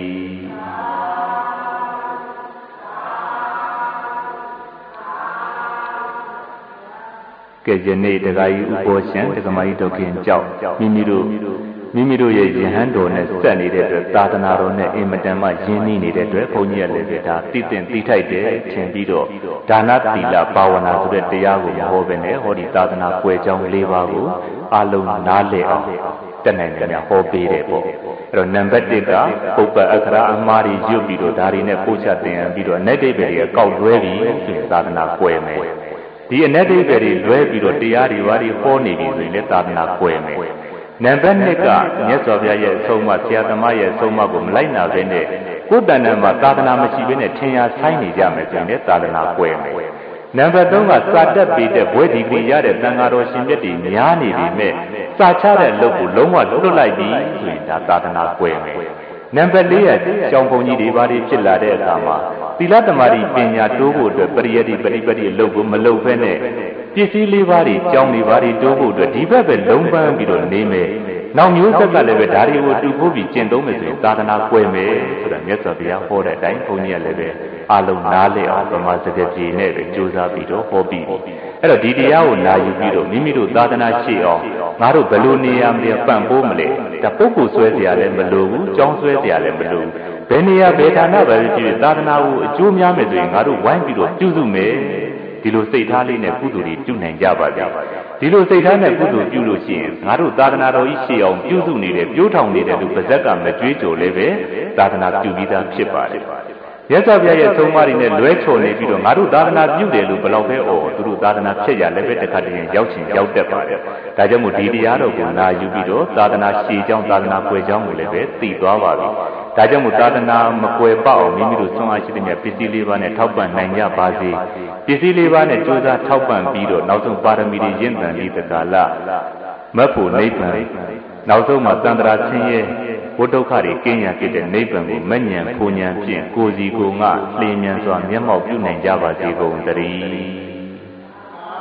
ကဲယနေ့တခါကြီးဥပေါ်ရှင်တက္ကမကြီးတို့ခင်ကြောက်မိမိတို့မိမိတို့ရဲ့ယဟန်တော်နဲ့ဆက်နေတဲ့အတွက်သာသနာတော်နဲ့အင်မတန်မှယဉ်နှီးနေတဲ့အတွက်ဘုန်းကြီးကလည်းပဲဒါသိတဲ့သိထိုက်တယ်ထင်ပြီးတော့ဒါနသီလဘာဝနာဆိုတဲ့တရားကိုမဟောဘဲနဲ့ဟောဒီသာသနာကွယ်ကြောင်း၄ပါးကိုအလုံးနားလည်အောင်တက်နိုင်တယ်များဟောပေးတယ်ပေါ့အဲ့တော့နံပါတ်၁ကပုပ္ပအခရာအမှားကြီးရွတ်ပြီးတော့ဒါတွေနဲ့ပို့ချသင်ရပြီးတော့အနက်ဒိဗ္ဗေတွေကကောက်လွဲပြီးဆိုရင်သာသနာကွယ်မယ်ဒီအနက်ဒိဗ္ဗေတွေလွဲပြီးတော့တရားတွေဘာတွေဟောနေပြီဆိုရင်လည်းသာသနာကွယ်မယ်နံပါတ်၂ကမြတ်စွာဘုရားရဲ့အဆုံးအမဆရာသမားရဲ့အဆုံးအမကိုမလိုက်နာဘဲနဲ့ကိုယ်တဏ္ဍာမှာသာသနာမရှိဘဲနဲ့ထင်ရဆိုင်နေကြမယ်ဆိုရင်လည်းသာသနာကွယ်မယ်နံပါတ်၃ကစာတက်ပေတဲ့ဘွဲဒီဂရီရတဲ့သံဃာတော်ရှင်မြတ်တွေများနေပြီမဲ့စာချတဲ့အလုပ်ကိုလုံးဝလွတ်လိုက်ပြီဆိုရင်ဒါသာသနာကွယ်မယ်နံပါတ်၄ကကျောင်းဘုံကြီးတွေဘာတွေဖြစ်လာတဲ့အခါမှာသီလသမารိပညာတိုးဖို့အတွက်ပရိယတ္တိပฏิပတ်တိအလုပ်ကိုမလုပ်ဘဲနဲ့ပစ္စည်းလေးပါးတွေကျောင်းတွေဘာတွေတိုးဖို့အတွက်ဒီဘက်ပဲလုံးပန်းပြီးတော့နေမယ်နောက်မျိုးဆက်ကလည်းပဲဒါတွေကိုတူဖို့ပြီးကျင့်သုံးမယ်ဆိုရင်သာသနာကွယ်မယ်ဆိုတာမြတ်စွာဘုရားဟောတဲ့အတိုင်းဘုန်းကြီးကလည်းပဲအလုံးနားလည်အောင်ပမာစကားပြေနဲ့ပဲကြိုးစားပြီးတော့ဟောပြီးပြီအဲ့တော့ဒီတရားကိုနာယူပြီးတော့မိမိတို့သာသနာရှိအောင်ငါတို့ဘယ်လိုနေရမလဲပံ့ပိုးမလဲဒါပုဂ္ဂိုလ်ဆွဲเสียလည်းမလိုဘူးကျောင်းဆွဲเสียလည်းမလိုဘူးဘယ်နေရာဘယ်ဌာနပဲဖြစ်ဖြစ်သာသနာကိုအကျိုးများမယ်ဆိုရင်ငါတို့ဝိုင်းပြီးတော့ပြုစုမယ်ဒီလိုစိတ်ထားလေးနဲ့ကုသိုလ်တွေပြုနိုင်ကြပါစေဒီလိုစိတ်ထားနဲ့ကုသိုလ်ပြုလို့ရှိရင်ငါတို့သာသနာတော်ကြီးရှေ့အောင်ပြုစုနေတယ်ပြိုးထောင်နေတဲ့လူပါဇက်ကမကြွေးကြော်လည်းပဲသာသနာပြုပြီးသားဖြစ်ပါတယ်မြတ်စွာဘုရားရဲ့သုံးပါးတွေနဲ့လွဲချော်နေပြီးတော့ငါတို့သာသနာပြုတယ်လို့ဘယ်လောက်ပဲအော်သူတို့သာသနာဖြစ်ရလည်းပဲတစ်ခါတည်းရောက်ချင်ရောက်တတ်ပါတယ်ဒါကြောင့်မို့ဒီတရားတော်ကိုနာယူပြီးတော့သာသနာရှည်ကြောင်းသာသနာကွယ်ကြောင်းကိုလည်းပဲသိသွားပါပြီဒါကြောင့်မို့သာသနာမကွယ်ပအောင်မိမိတို့ဆွမ်းအားရှိတဲ့မြတ်ပစ္စည်းလေးပါးနဲ့ထောက်ပံ့နိုင်ကြပါစေပစ္စည်းလေးပါးနဲ့ကြိုးစားထောက်ပံ့ပြီးတော့နောက်ဆုံးပါရမီတွေရင့်တန်ပြီးတကာလမတ်ဖို့နိဗ္ဗာန်နောက်ဆုံးမှာသံဃာဆင်းရဲဘုဒ္ဓခါတွေကင်းရဖြစ်တဲ့နိဗ္ဗာန်ကိုမဉ္ဇဉ်ဖူဉ္ဇဉ်ဖြင့်ကိုယ်စီကိုယ်ငှလျင်မြန်စွာမျက်မှောက်ပြုနိုင်ကြပါစေကုန်သတည်း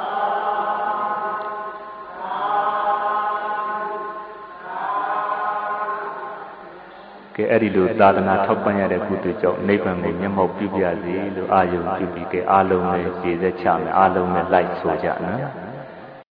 ကဲအဲ့ဒီလိုသာသနာထောက်ပံ့ရတဲ့ကုသိုလ်ကြောင့်နိဗ္ဗာန်ကိုမျက်မှောက်ပြုပြစေလို့အာယုံပြုပြီးကဲအားလုံးနဲ့ရည်သက်ချမယ်အားလုံးနဲ့လိုက်ဆိုကြနော်